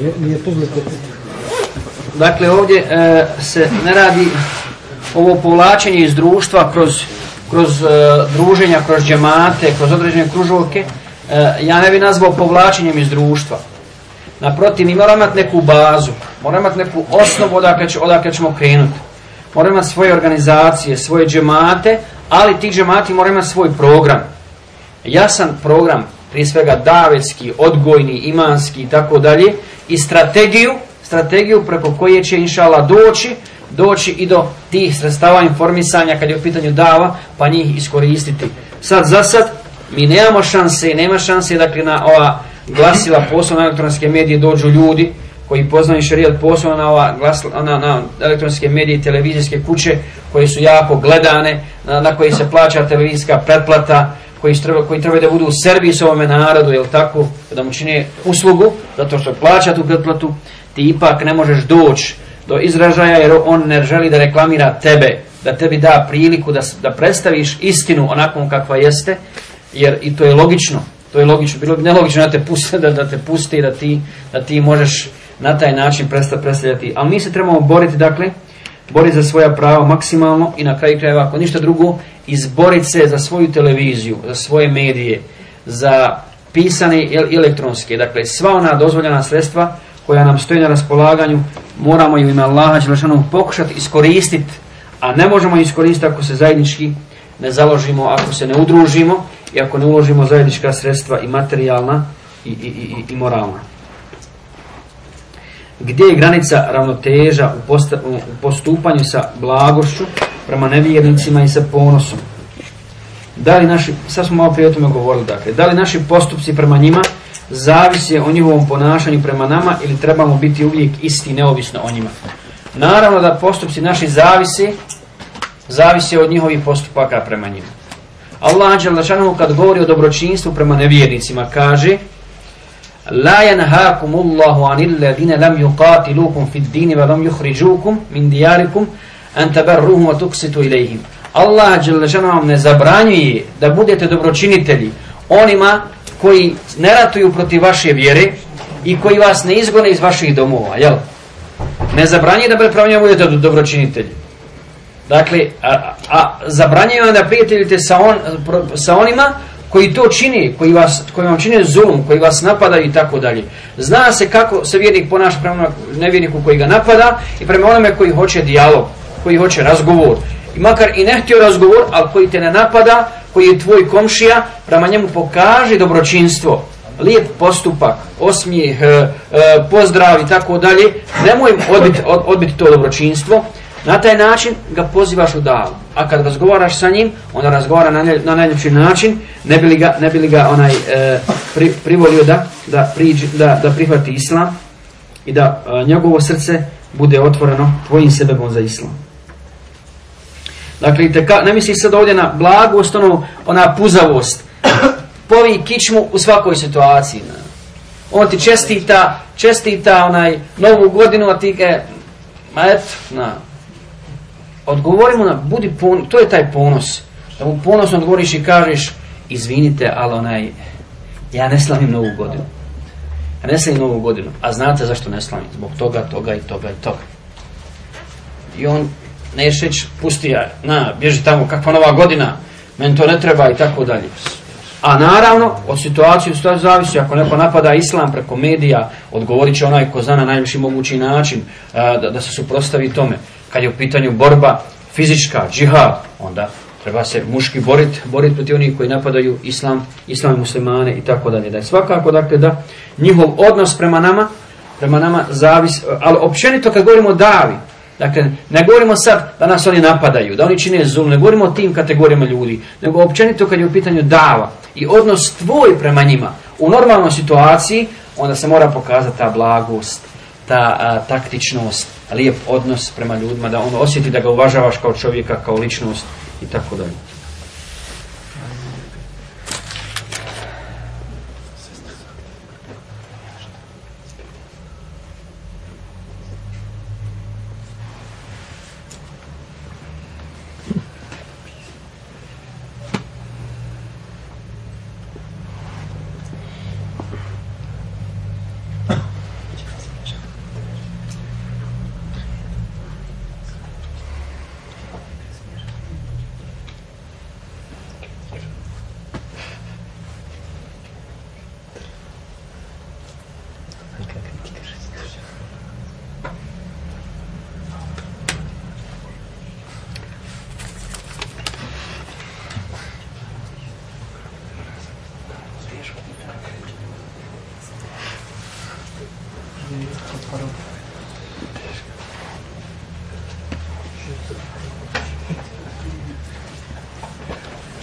Nije publika. Dakle, ovdje e, se ne radi ovo povlačenje iz društva kroz, kroz e, druženja, kroz džemate, kroz određene kružovke. E, ja ne bi nazvao povlačenjem iz društva. Naprotiv, mi moramo imati neku bazu, moramo imati neku osnovu odakle, će, odakle ćemo krenuti. Moramo imati svoje organizacije, svoje džemate, ali ti džemati moraju imati svoj program. Jasan program, prije svega davetski, odgojni, imanski i tako dalje, i strategiju, strategiju preko koje će inšala doći, doći i do tih sredstava informisanja kad je u pitanju dava, pa njih iskoristiti. Sad za sad mi nemamo šanse, nema šanse dakle na ova glasila, posebno na elektronske medije dođu ljudi koji poznaju šerijat, posebno na, ova glasila, na, na elektronske medije i televizijske kuće koje su jako gledane, na, na koji se plaća televizijska pretplata, koji treba, koji treba da budu u servis ovome narodu, jel tako, da mu čine uslugu, zato što plaća tu pretplatu, ti ipak ne možeš doći do izražaja jer on ne želi da reklamira tebe, da tebi da priliku da, da predstaviš istinu onakvom kakva jeste, jer i to je logično, to je logično, bilo bi nelogično da te pusti, da, da te pusti, da ti, da ti možeš na taj način predstavljati. Ali mi se trebamo boriti, dakle, boriti za svoja prava maksimalno i na kraju krajeva, ako ništa drugo, izboriti se za svoju televiziju, za svoje medije, za pisane i elektronske. Dakle, sva ona dozvoljena sredstva koja nam stoji na raspolaganju, moramo ju ime Allaha dželešanu pokušati iskoristiti, a ne možemo iskoristiti ako se zajednički ne založimo, ako se ne udružimo i ako ne uložimo zajednička sredstva i materijalna i, i, i, i moralna. Gdje je granica ravnoteža u, posta, u postupanju sa blagošću prema nevjernicima i sa ponosom? Da li naši, sad smo malo prije o tome govorili, dakle, da li naši postupci prema njima zavisi o njihovom ponašanju prema nama ili trebamo biti uvijek isti neovisno o njima? Naravno da postupci naši zavisi, zavisi od njihovih postupaka prema njima. Allah dželle kad govori o dobročinstvu prema nevjernicima kaže: La yanhaakumullahu anil ladina lam yuqatilukum fid din wa lam yukhrijukum min diyarikum an tabarruhum wa tuqsitu ilayhim. Allah dželle šanehu ne zabranjuje da budete dobročinitelji onima koji ne ratuju protiv vaše vjere i koji vas ne izgone iz vaših domova, jel? Ne zabranjuje da prema njima budete dobročinitelji. Dakle, a, a zabranjuje da prijateljite sa, on, sa onima koji to čini, koji, vas, koji vam čine zulum, koji vas napadaju i tako dalje. Zna se kako se vjernik ponaša prema nevjerniku koji ga napada i prema onome koji hoće dijalog, koji hoće razgovor. I makar i ne htio razgovor, ali koji te ne napada, koji je tvoj komšija, prema njemu pokaži dobročinstvo, lijep postupak, osmijeh, pozdrav i tako dalje. Nemoj odbiti odbit to dobročinstvo. Na taj način ga pozivaš u davu. A kad razgovaraš sa njim, onda razgovara na, na najljepši način, ne bi li ga, ne bi li ga onaj, e, pri, privolio da, da, priđi, da, da prihvati islam i da a, njegovo srce bude otvoreno tvojim sebebom za islam. Dakle, teka, ne misli sad ovdje na blagost, ono, ona puzavost. Povi kičmu u svakoj situaciji. Ne. On ti čestita, čestita onaj novu godinu, a ti ke, ma eto, na. Odgovorimo na, budi pon, to je taj ponos. Da mu ponosno odgovoriš i kažeš, izvinite, ali onaj, ja ne slavim novu godinu. Ja ne slavim novu godinu. A znate zašto ne slavim? Zbog toga, toga i toga i toga. I on neće reći, pusti ja, na, bježi tamo, kakva nova godina, meni to ne treba i tako dalje. A naravno, od situacije u zavisi, ako neko napada islam preko medija, odgovorit će onaj ko zna na najviši mogući način a, da, da se suprotstavi tome. Kad je u pitanju borba fizička, džihad, onda treba se muški boriti borit protiv onih koji napadaju islam, islam i muslimane i tako dalje. Da je svakako, dakle, da njihov odnos prema nama, prema nama zavisi, ali općenito kad govorimo o davi, dakle, ne govorimo sad da nas oni napadaju, da oni čine zul, ne govorimo o tim kategorijama ljudi, nego općenito kad je u pitanju dava i odnos tvoj prema njima u normalnoj situaciji, onda se mora pokazati ta blagost, ta a, taktičnost, lijep odnos prema ljudima, da on osjeti da ga uvažavaš kao čovjeka, kao ličnost i tako dalje.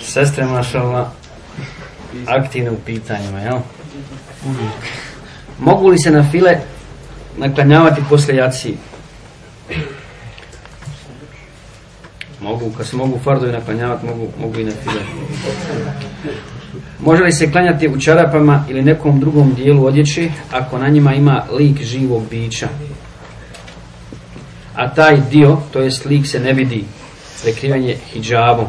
Sestre, mašallah, aktivne u pitanjima, jel? Uvijek. Mogu li se na file naklanjavati poslije jacije? Mogu, kad se mogu fardovi naklanjavati, mogu, mogu i na file. Može li se klanjati u čarapama ili nekom drugom dijelu odjeće ako na njima ima lik živog bića? A taj dio, to jest lik, se ne vidi, prekrivanje hidžabom.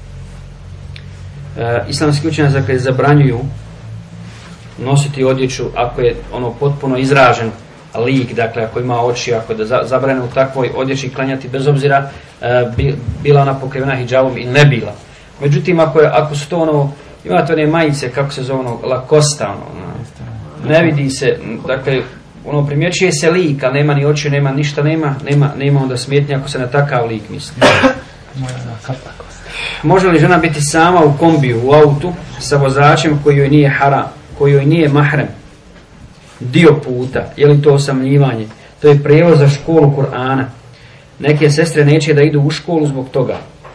E, islamski učenjaci dakle zabranjuju nositi odjeću ako je ono potpuno izražen lik, dakle ako ima oči, ako da za, zabrane u takvoj odjeći klanjati bez obzira e, bi, bila ona pokrivena hidžabom ili ne bila. Međutim, ako, je, ako su to ono, imate one majice, kako se zove ono, Lacosta, ono, ne vidi se, dakle, ono, primjećuje se lik, ali nema ni oči, nema ništa, nema, nema, nema onda smetnje ako se na takav lik misli. Može li žena biti sama u kombiju, u autu, sa vozačem koji joj nije haram, koji joj nije mahrem, dio puta, je li to osamljivanje? To je prijevoz za školu Kur'ana. Neke sestre neće da idu u školu zbog toga.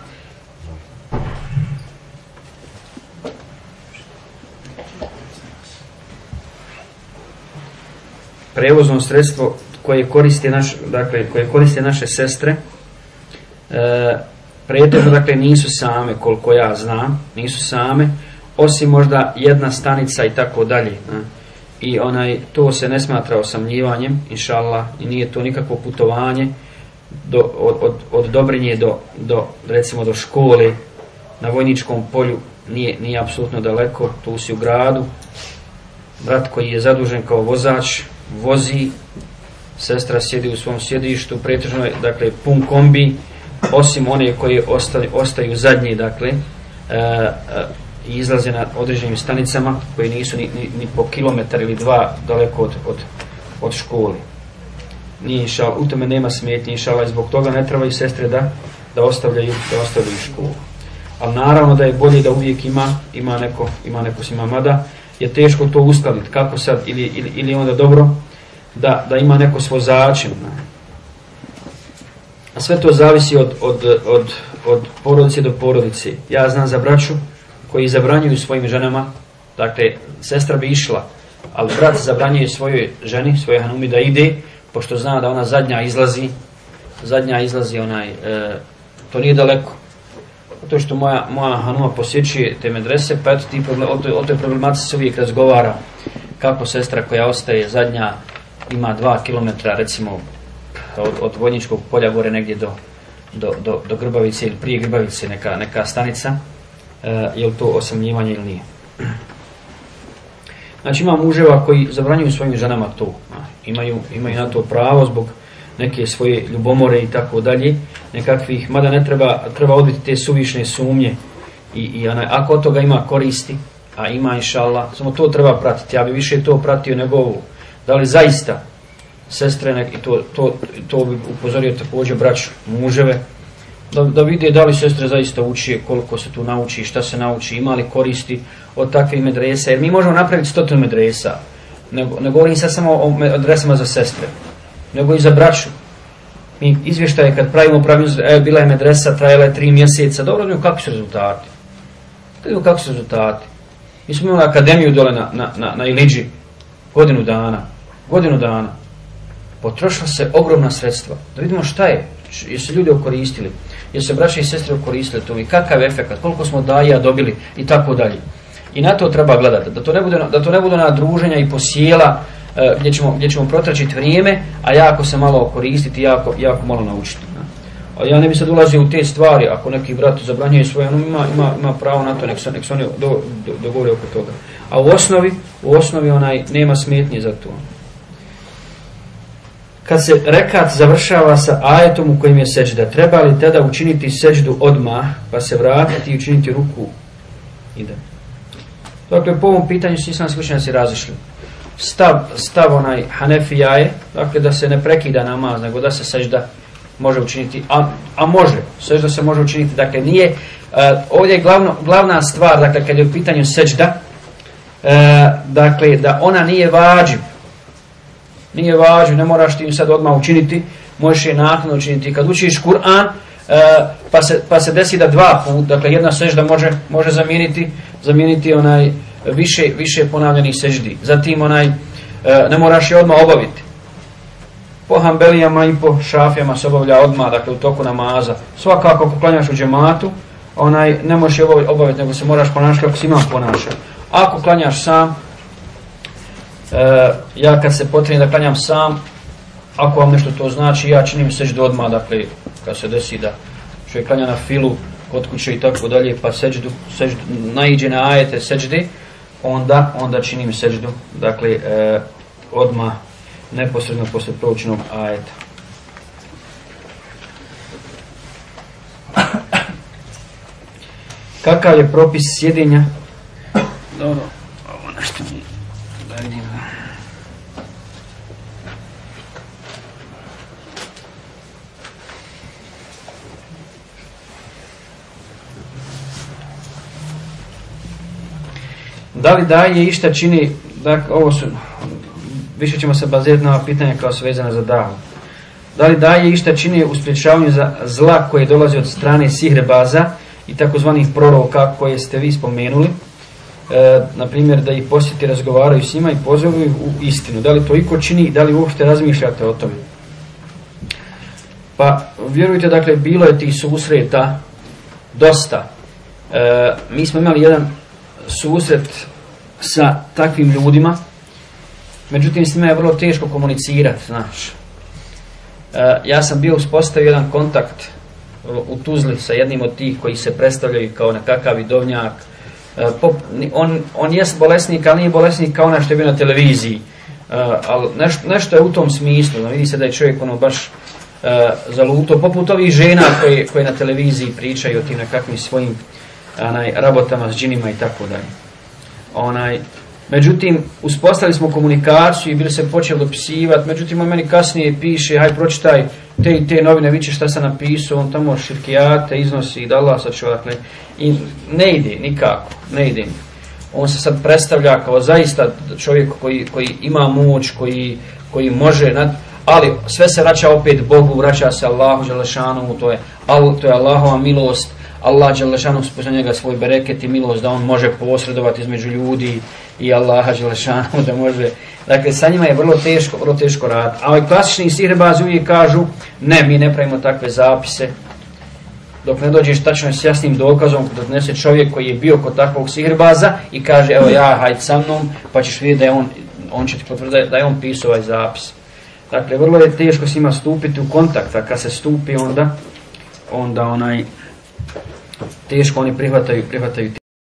Prevozno sredstvo koje koriste, naš, dakle, koje koriste naše sestre, e, pretežno dakle nisu same, koliko ja znam, nisu same, osim možda jedna stanica i tako dalje. I onaj, to se ne smatra osamljivanjem, inšallah, i nije to nikakvo putovanje do, od, od, od Dobrinje do, do, recimo, do škole na Vojničkom polju, nije, nije apsolutno daleko, tu si u gradu. Brat koji je zadužen kao vozač vozi, sestra sjedi u svom sjedištu, pretežno je dakle pun kombi, osim one koje ostaju, ostaju zadnji, dakle, e, e, i izlaze na određenim stanicama koje nisu ni, ni, ni po kilometar ili dva daleko od, od, od škole. Nije inšala, u tome nema smetnje, inšala, i zbog toga ne treba i sestre da, da ostavljaju, da ostavljaju školu. Ali naravno da je bolje da uvijek ima, ima neko, ima neko sima, mada je teško to uskladiti, kako sad, ili, ili, ili onda dobro da, da ima neko s vozačem. A sve to zavisi od, od, od, od porodice do porodice. Ja znam za braću koji zabranjuju svojim ženama, dakle, sestra bi išla, ali brat zabranjuje svojoj ženi, svojoj hanumi da ide, pošto zna da ona zadnja izlazi, zadnja izlazi onaj, e, to nije daleko. To što moja, moja hanuma posjećuje te medrese, pa eto ti problem, o, toj, o toj problematici se uvijek razgovara, kako sestra koja ostaje zadnja ima dva kilometra, recimo, od, od Vojničkog polja gore negdje do, do, do, do Grbavice ili prije Grbavice neka, neka stanica, e, je li to osamljivanje ili nije. Znači ima muževa koji zabranjuju svojim ženama to, imaju, imaju na to pravo zbog neke svoje ljubomore i tako dalje, nekakvih, mada ne treba, treba odbiti te suvišne sumnje i, i onaj, ako od toga ima koristi, a ima inšallah, samo to treba pratiti, ja bi više to pratio nego ovo, da li zaista sestre, nek, i to, to, to bi upozorio također braću, muževe, da, da vide da li sestre zaista uči, koliko se tu nauči, šta se nauči, ima li koristi od takvih medresa, jer mi možemo napraviti stotinu medresa, ne, ne govorim sad samo o medresama za sestre, nego i za braću. Mi izvještaje kad pravimo, pravimo, evo bila je medresa, trajala je tri mjeseca, dobro, vidimo kakvi su rezultati. Vidimo kakvi su rezultati. Mi smo imali akademiju dole na, na, na, na Iliđi, godinu dana, godinu dana. Potrošila se ogromna sredstva. Da vidimo šta je, jesu ljudi okoristili, jesu se braće i sestre okoristili to i kakav efekt, koliko smo daja dobili i tako dalje. I na to treba gledati, da to ne bude, da to ne bude na druženja i posjela, Gdje ćemo, gdje ćemo protračiti vrijeme, a jako se malo koristiti, jako, jako malo naučiti. A ja ne bi sad ulazio u te stvari, ako neki brat zabranjuje svoje, ono ima, ima, ima pravo na to, nek se, nek se oni do, do, dogovore oko toga. A u osnovi, u osnovi onaj nema smetnje za to. Kad se rekat završava sa ajetom u kojim je seđda, treba li tada učiniti seđdu odmah, pa se vratiti i učiniti ruku? Ide. Dakle, po ovom pitanju su islamski učenjaci razišli. Stav, stav onaj Hanefija je, dakle, da se ne prekida namaz, nego da se sežda može učiniti, a, a može, sežda se može učiniti, dakle, nije, uh, ovdje je glavno, glavna stvar, dakle, kad je u pitanju sežda, uh, dakle, da ona nije vađiv, nije vađiv, ne moraš ti sad odmah učiniti, možeš je naknadno učiniti. Kad učiš Kur'an, e, pa, se, pa se desi da dva put, dakle jedna sežda može, može zamijeniti, zamijeniti onaj više, više ponavljanih seždi. Zatim onaj, e, ne moraš je odmah obaviti. Po Hanbelijama i po Šafijama se obavlja odmah, dakle u toku namaza. Svakako ako klanjaš u džematu, onaj, ne možeš je obaviti, nego se moraš ponašati kako si imam ponašao. Ako klanjaš sam, e, ja kad se potrebno da klanjam sam, ako vam nešto to znači, ja činim seždu odmah, dakle, kad se desi da čovjek klanja na filu, kod kuće i tako dalje, pa seždu, seždu naiđe na ajete sežde, onda, onda činim seždu, dakle, e, odmah, neposredno poslije proučenog ajeta. Kakav je propis sjedenja? Dobro, ovo nešto mi da vidim. Da li daje išta čini, dakle, ovo su, više ćemo se bazirati na pitanja kao su vezana za davu. Da li daje išta čini u sprječavanju za zla koje dolazi od strane sihrebaza i takozvanih proroka koje ste vi spomenuli, e, na primjer da ih posjeti, razgovaraju s njima i pozovu u istinu. Da li to iko čini i da li uopšte razmišljate o tome? Pa vjerujte, dakle, bilo je tih susreta dosta. E, mi smo imali jedan susret sa takvim ljudima, međutim s njima je vrlo teško komunicirati, znaš. E, ja sam bio uspostavio jedan kontakt u Tuzli sa jednim od tih koji se predstavljaju kao nekakav vidovnjak. E, pop, on, on jest bolesnik, ali nije bolesnik kao onaj što je bio na televiziji. E, ali nešto, nešto je u tom smislu, no, vidi se da je čovjek ono baš e, zaluto, poput ovih žena koje, koje na televiziji pričaju o tim nekakvim svojim onaj, rabotama s džinima i tako dalje. Onaj, međutim, uspostavili smo komunikaciju i bili se počeli dopisivati, međutim, on meni kasnije piše, haj pročitaj te i te novine, viće šta sam napisao, on tamo širkijate iznosi da Allah sačuva, dakle, i ne ide nikako, ne ide. On se sad predstavlja kao zaista čovjek koji, koji ima moć, koji, koji može, nad, ali sve se vraća opet Bogu, vraća se Allahu Đelešanu, to je, to je Allahova milost. Allah Đelešanu spušta njega svoj bereket i milost da on može posredovati između ljudi i Allaha Đelešanu da može. Dakle, sa njima je vrlo teško, vrlo teško raditi. A ovi klasični sihrebazi uvijek kažu ne, mi ne pravimo takve zapise. Dok ne dođeš tačno s jasnim dokazom, dok donese čovjek koji je bio kod takvog sihrebaza i kaže evo ja, hajde sa mnom, pa ćeš vidjeti da je on, on će ti potvrditi da je on pisao ovaj zapis. Dakle, vrlo je teško s njima stupiti u kontakt, a kad se stupi onda, onda onaj teško oni prihvataju, prihvataju